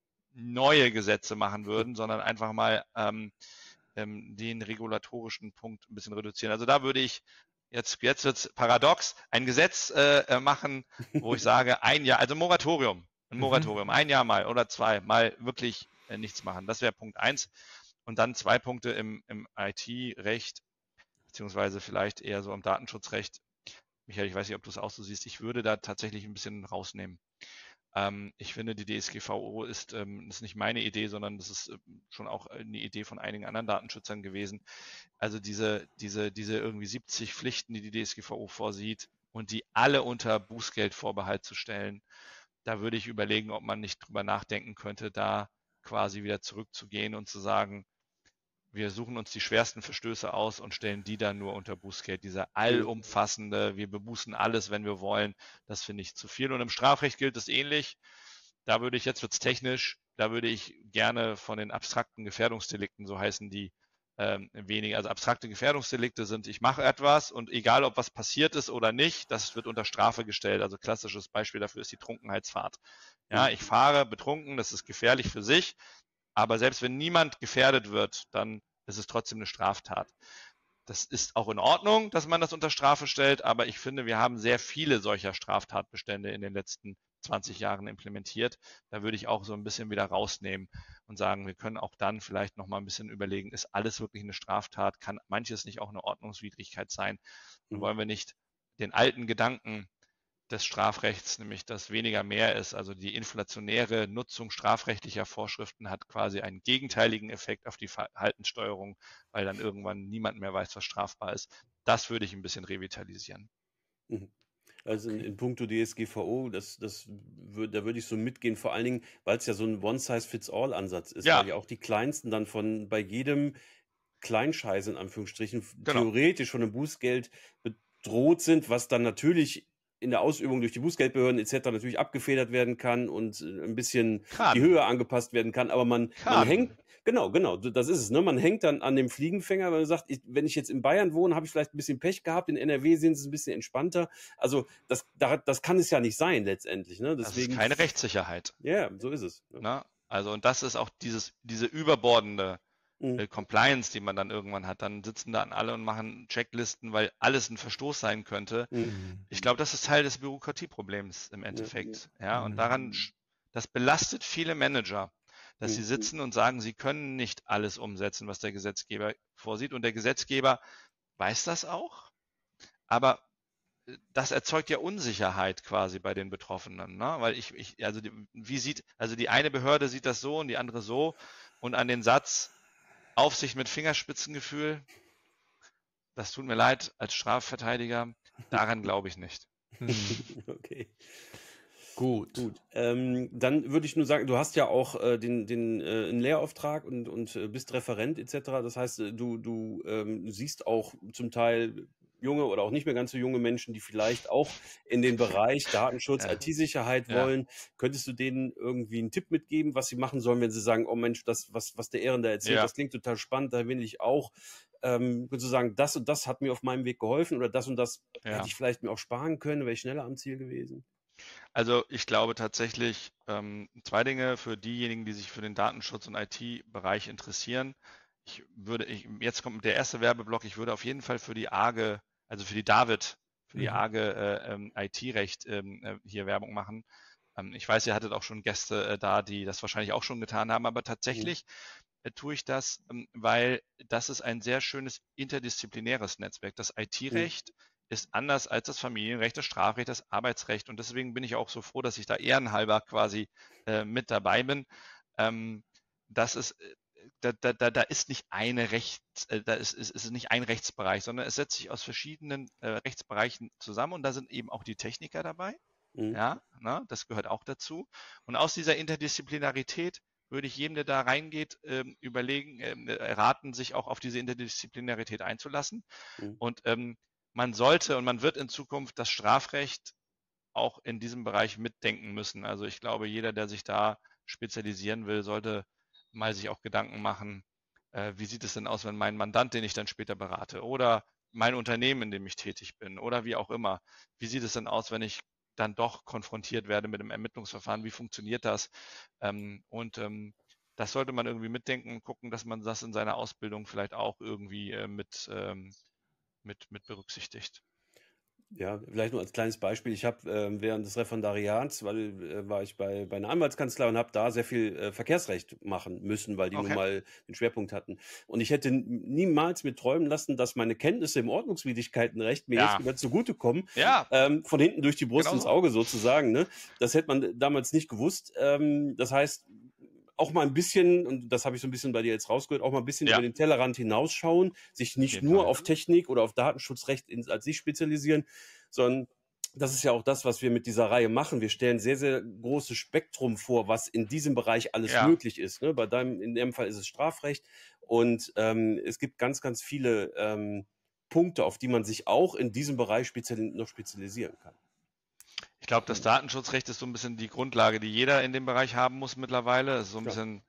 neue Gesetze machen würden, sondern einfach mal ähm, ähm, den regulatorischen Punkt ein bisschen reduzieren. Also da würde ich jetzt, jetzt wird es paradox, ein Gesetz äh, machen, wo ich sage, ein Jahr, also Moratorium, ein Mhm. Moratorium, ein Jahr mal oder zwei, mal wirklich äh, nichts machen. Das wäre Punkt eins. Und dann zwei Punkte im, im I T-Recht, beziehungsweise vielleicht eher so im Datenschutzrecht. Michael, ich weiß nicht, ob du es auch so siehst. Ich würde da tatsächlich ein bisschen rausnehmen. Ähm, ich finde, die D S G V O ist, ähm, ist nicht meine Idee, sondern das ist ähm, schon auch eine Idee von einigen anderen Datenschützern gewesen. Also diese, diese, diese irgendwie siebzig Pflichten, die die D S G V O vorsieht und die alle unter Bußgeldvorbehalt zu stellen, da würde ich überlegen, ob man nicht drüber nachdenken könnte, da quasi wieder zurückzugehen und zu sagen, wir suchen uns die schwersten Verstöße aus und stellen die dann nur unter Bußgeld. Dieser allumfassende, wir bebußen alles, wenn wir wollen, das finde ich zu viel. Und im Strafrecht gilt es ähnlich. Da würde ich, jetzt wird's technisch, da würde ich gerne von den abstrakten Gefährdungsdelikten, so heißen die, ähm, weniger, also abstrakte Gefährdungsdelikte sind, ich mache etwas und egal, ob was passiert ist oder nicht, das wird unter Strafe gestellt. Also klassisches Beispiel dafür ist die Trunkenheitsfahrt. Ja, ich fahre betrunken, das ist gefährlich für sich, aber selbst wenn niemand gefährdet wird, dann ist es trotzdem eine Straftat. Das ist auch in Ordnung, dass man das unter Strafe stellt, aber ich finde, wir haben sehr viele solcher Straftatbestände in den letzten zwanzig Jahren implementiert. Da würde ich auch so ein bisschen wieder rausnehmen und sagen, wir können auch dann vielleicht noch mal ein bisschen überlegen, ist alles wirklich eine Straftat? Kann manches nicht auch eine Ordnungswidrigkeit sein? Und wollen wir nicht den alten Gedanken des Strafrechts, nämlich dass weniger mehr ist, also die inflationäre Nutzung strafrechtlicher Vorschriften hat quasi einen gegenteiligen Effekt auf die Verhaltenssteuerung, weil dann irgendwann niemand mehr weiß, was strafbar ist. Das würde ich ein bisschen revitalisieren. Also in, in puncto D S G V O, das, das würd, da würde ich so mitgehen, vor allen Dingen, weil es ja so ein One-Size-Fits-All-Ansatz ist, Ja. weil ja auch die Kleinsten dann von bei jedem Kleinscheiß in Anführungsstrichen Genau. theoretisch von einem Bußgeld bedroht sind, was dann natürlich in der Ausübung durch die Bußgeldbehörden et cetera natürlich abgefedert werden kann und äh, ein bisschen Kann. die Höhe angepasst werden kann, aber man, man Kann. hängt, genau, genau, das ist es, ne? Man hängt dann an dem Fliegenfänger, weil man sagt, ich, wenn ich jetzt in Bayern wohne, habe ich vielleicht ein bisschen Pech gehabt, in N R W sind sie ein bisschen entspannter. Also das, da, das kann es ja nicht sein letztendlich, ne? Deswegen, das ist keine Rechtssicherheit. Ja, so ist es. Ne? Ne? Also und das ist auch dieses, diese überbordende Mhm. Compliance, die man dann irgendwann hat. Dann sitzen da alle und machen Checklisten, weil alles ein Verstoß sein könnte. Mhm. Ich glaube, das ist Teil des Bürokratieproblems im Endeffekt. Ja, ja. Und Mhm. daran, das belastet viele Manager, dass Mhm. sie sitzen und sagen, sie können nicht alles umsetzen, was der Gesetzgeber vorsieht. Und der Gesetzgeber weiß das auch, aber das erzeugt ja Unsicherheit quasi bei den Betroffenen, ne? Weil ich, ich, also die, wie sieht, also die eine Behörde sieht das so und die andere so und an den Satz, Aufsicht mit Fingerspitzengefühl, das tut mir leid, als Strafverteidiger, daran glaube ich nicht. Hm. Okay. Gut. Gut, ähm, dann würde ich nur sagen, du hast ja auch äh, den, den, äh, einen Lehrauftrag und, und äh, bist Referent et cetera. Das heißt, äh, du, du ähm, siehst auch zum Teil junge oder auch nicht mehr ganz so junge Menschen, die vielleicht auch in den Bereich Datenschutz, Ja. I T-Sicherheit Ja. wollen. Könntest du denen irgendwie einen Tipp mitgeben, was sie machen sollen, wenn sie sagen, oh Mensch, das, was, was der Ehren da erzählt, Ja. das klingt total spannend, da will ich auch. Ähm, könntest du sagen, das und das hat mir auf meinem Weg geholfen oder das und das Ja. hätte ich vielleicht mir auch sparen können, wäre ich schneller am Ziel gewesen? Also ich glaube tatsächlich ähm, zwei Dinge für diejenigen, die sich für den Datenschutz und I T-Bereich interessieren. Ich würde, ich, jetzt kommt der erste Werbeblock, ich würde auf jeden Fall für die AGE, also für die David, für die Mhm. AGE äh, ähm, I T-Recht ähm, äh, hier Werbung machen. Ähm, ich weiß, ihr hattet auch schon Gäste äh, da, die das wahrscheinlich auch schon getan haben, aber tatsächlich äh, tue ich das, ähm, weil das ist ein sehr schönes interdisziplinäres Netzwerk. Das I T-Recht ist anders als das Familienrecht, das Strafrecht, das Arbeitsrecht. Und deswegen bin ich auch so froh, dass ich da ehrenhalber quasi äh, mit dabei bin. Ähm, das ist, äh, da, da, da, da ist nicht eine Rechts, äh, da ist, ist, ist nicht ein Rechtsbereich, sondern es setzt sich aus verschiedenen äh, Rechtsbereichen zusammen und da sind eben auch die Techniker dabei. Mhm. Ja, na, das gehört auch dazu. Und aus dieser Interdisziplinarität würde ich jedem, der da reingeht, ähm, überlegen, ähm, äh, raten, sich auch auf diese Interdisziplinarität einzulassen. Mhm. Und ähm, man sollte und man wird in Zukunft das Strafrecht auch in diesem Bereich mitdenken müssen. Also ich glaube, jeder, der sich da spezialisieren will, sollte mal sich auch Gedanken machen, äh, wie sieht es denn aus, wenn mein Mandant, den ich dann später berate, oder mein Unternehmen, in dem ich tätig bin, oder wie auch immer, wie sieht es denn aus, wenn ich dann doch konfrontiert werde mit einem Ermittlungsverfahren, wie funktioniert das? Ähm, und ähm, das sollte man irgendwie mitdenken und gucken, dass man das in seiner Ausbildung vielleicht auch irgendwie äh, mit, ähm, mit, mit berücksichtigt. Ja, vielleicht nur als kleines Beispiel. Ich habe ähm, während des Referendariats, weil äh, war ich bei, bei einer Anwaltskanzlei und habe da sehr viel äh, Verkehrsrecht machen müssen, weil die nun Okay. mal den Schwerpunkt hatten. Und ich hätte n- niemals mir träumen lassen, dass meine Kenntnisse im Ordnungswidrigkeitenrecht mir Ja. jetzt wieder zugutekommen, Ja, ähm, von hinten durch die Brust genau ins so. Auge sozusagen. Ne? Das hätte man damals nicht gewusst. Ähm, das heißt, auch mal ein bisschen, und das habe ich so ein bisschen bei dir jetzt rausgehört, auch mal ein bisschen Ja. über den Tellerrand hinausschauen, sich nicht jeden nur Fall. auf Technik oder auf Datenschutzrecht in, als sich spezialisieren, sondern das ist ja auch das, was wir mit dieser Reihe machen. Wir stellen sehr, sehr großes Spektrum vor, was in diesem Bereich alles Ja. möglich ist. Ne? Bei deinem, in dem Fall ist es Strafrecht und ähm, es gibt ganz, ganz viele ähm, Punkte, auf die man sich auch in diesem Bereich speziell, noch spezialisieren kann. Ich glaube, das Datenschutzrecht ist so ein bisschen die Grundlage, die jeder in dem Bereich haben muss mittlerweile. Es ist so ein Ja. bisschen,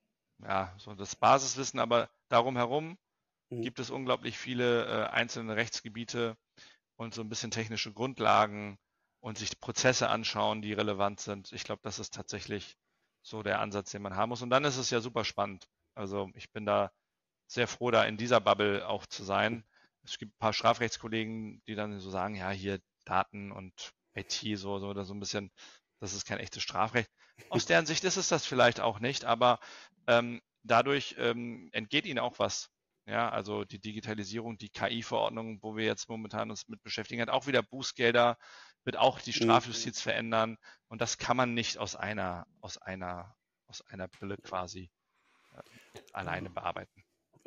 ja, so das Basiswissen, aber darum herum Mhm. gibt es unglaublich viele äh, einzelne Rechtsgebiete und so ein bisschen technische Grundlagen und sich Prozesse anschauen, die relevant sind. Ich glaube, das ist tatsächlich so der Ansatz, den man haben muss. Und dann ist es ja super spannend. Also ich bin da sehr froh, da in dieser Bubble auch zu sein. Es gibt ein paar Strafrechtskollegen, die dann so sagen, ja, hier Daten und I T so, so oder so ein bisschen, das ist kein echtes Strafrecht. Aus deren Sicht ist es das vielleicht auch nicht, aber ähm, dadurch ähm, entgeht ihnen auch was. Ja, also die Digitalisierung, die K I-Verordnung, wo wir jetzt momentan uns mit beschäftigen, hat auch wieder Bußgelder, wird auch die Strafjustiz verändern und das kann man nicht aus einer, aus einer, aus einer Brille quasi äh, alleine bearbeiten.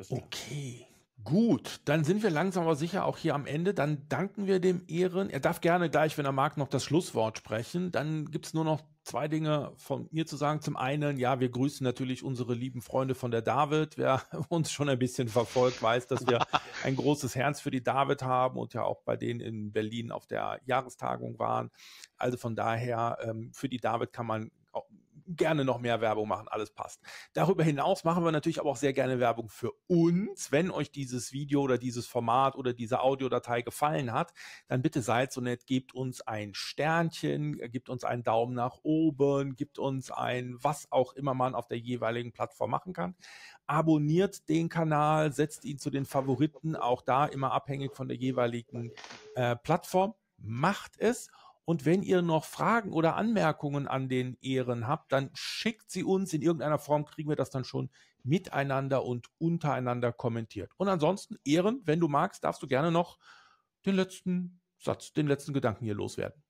Okay, gut. Dann sind wir langsam aber sicher auch hier am Ende. Dann danken wir dem Ehren. Er darf gerne gleich, wenn er mag, noch das Schlusswort sprechen. Dann gibt es nur noch zwei Dinge von mir zu sagen. Zum einen, ja, wir grüßen natürlich unsere lieben Freunde von der David. Wer uns schon ein bisschen verfolgt, weiß, dass wir ein großes Herz für die David haben und ja auch bei denen in Berlin auf der Jahrestagung waren. Also von daher, ähm, für die David kann man auch gerne noch mehr Werbung machen, alles passt. Darüber hinaus machen wir natürlich aber auch sehr gerne Werbung für uns. Wenn euch dieses Video oder dieses Format oder diese Audiodatei gefallen hat, dann bitte seid so nett, gebt uns ein Sternchen, gebt uns einen Daumen nach oben, gebt uns ein, was auch immer man auf der jeweiligen Plattform machen kann. Abonniert den Kanal, setzt ihn zu den Favoriten, auch da immer abhängig von der jeweiligen äh, Plattform. Macht es. Und wenn ihr noch Fragen oder Anmerkungen an den Ehren habt, dann schickt sie uns. In irgendeiner Form kriegen wir das dann schon miteinander und untereinander kommentiert. Und ansonsten, Ehren, wenn du magst, darfst du gerne noch den letzten Satz, den letzten Gedanken hier loswerden.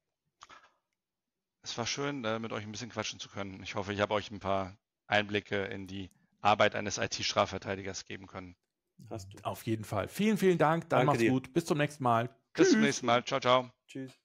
Es war schön, mit euch ein bisschen quatschen zu können. Ich hoffe, ich habe euch ein paar Einblicke in die Arbeit eines I T-Strafverteidigers geben können. Hast du. Auf jeden Fall. Vielen, vielen Dank. Dann Danke mach's dir. gut. Bis zum nächsten Mal. Bis zum Tschüss. nächsten Mal. Ciao, ciao. Tschüss.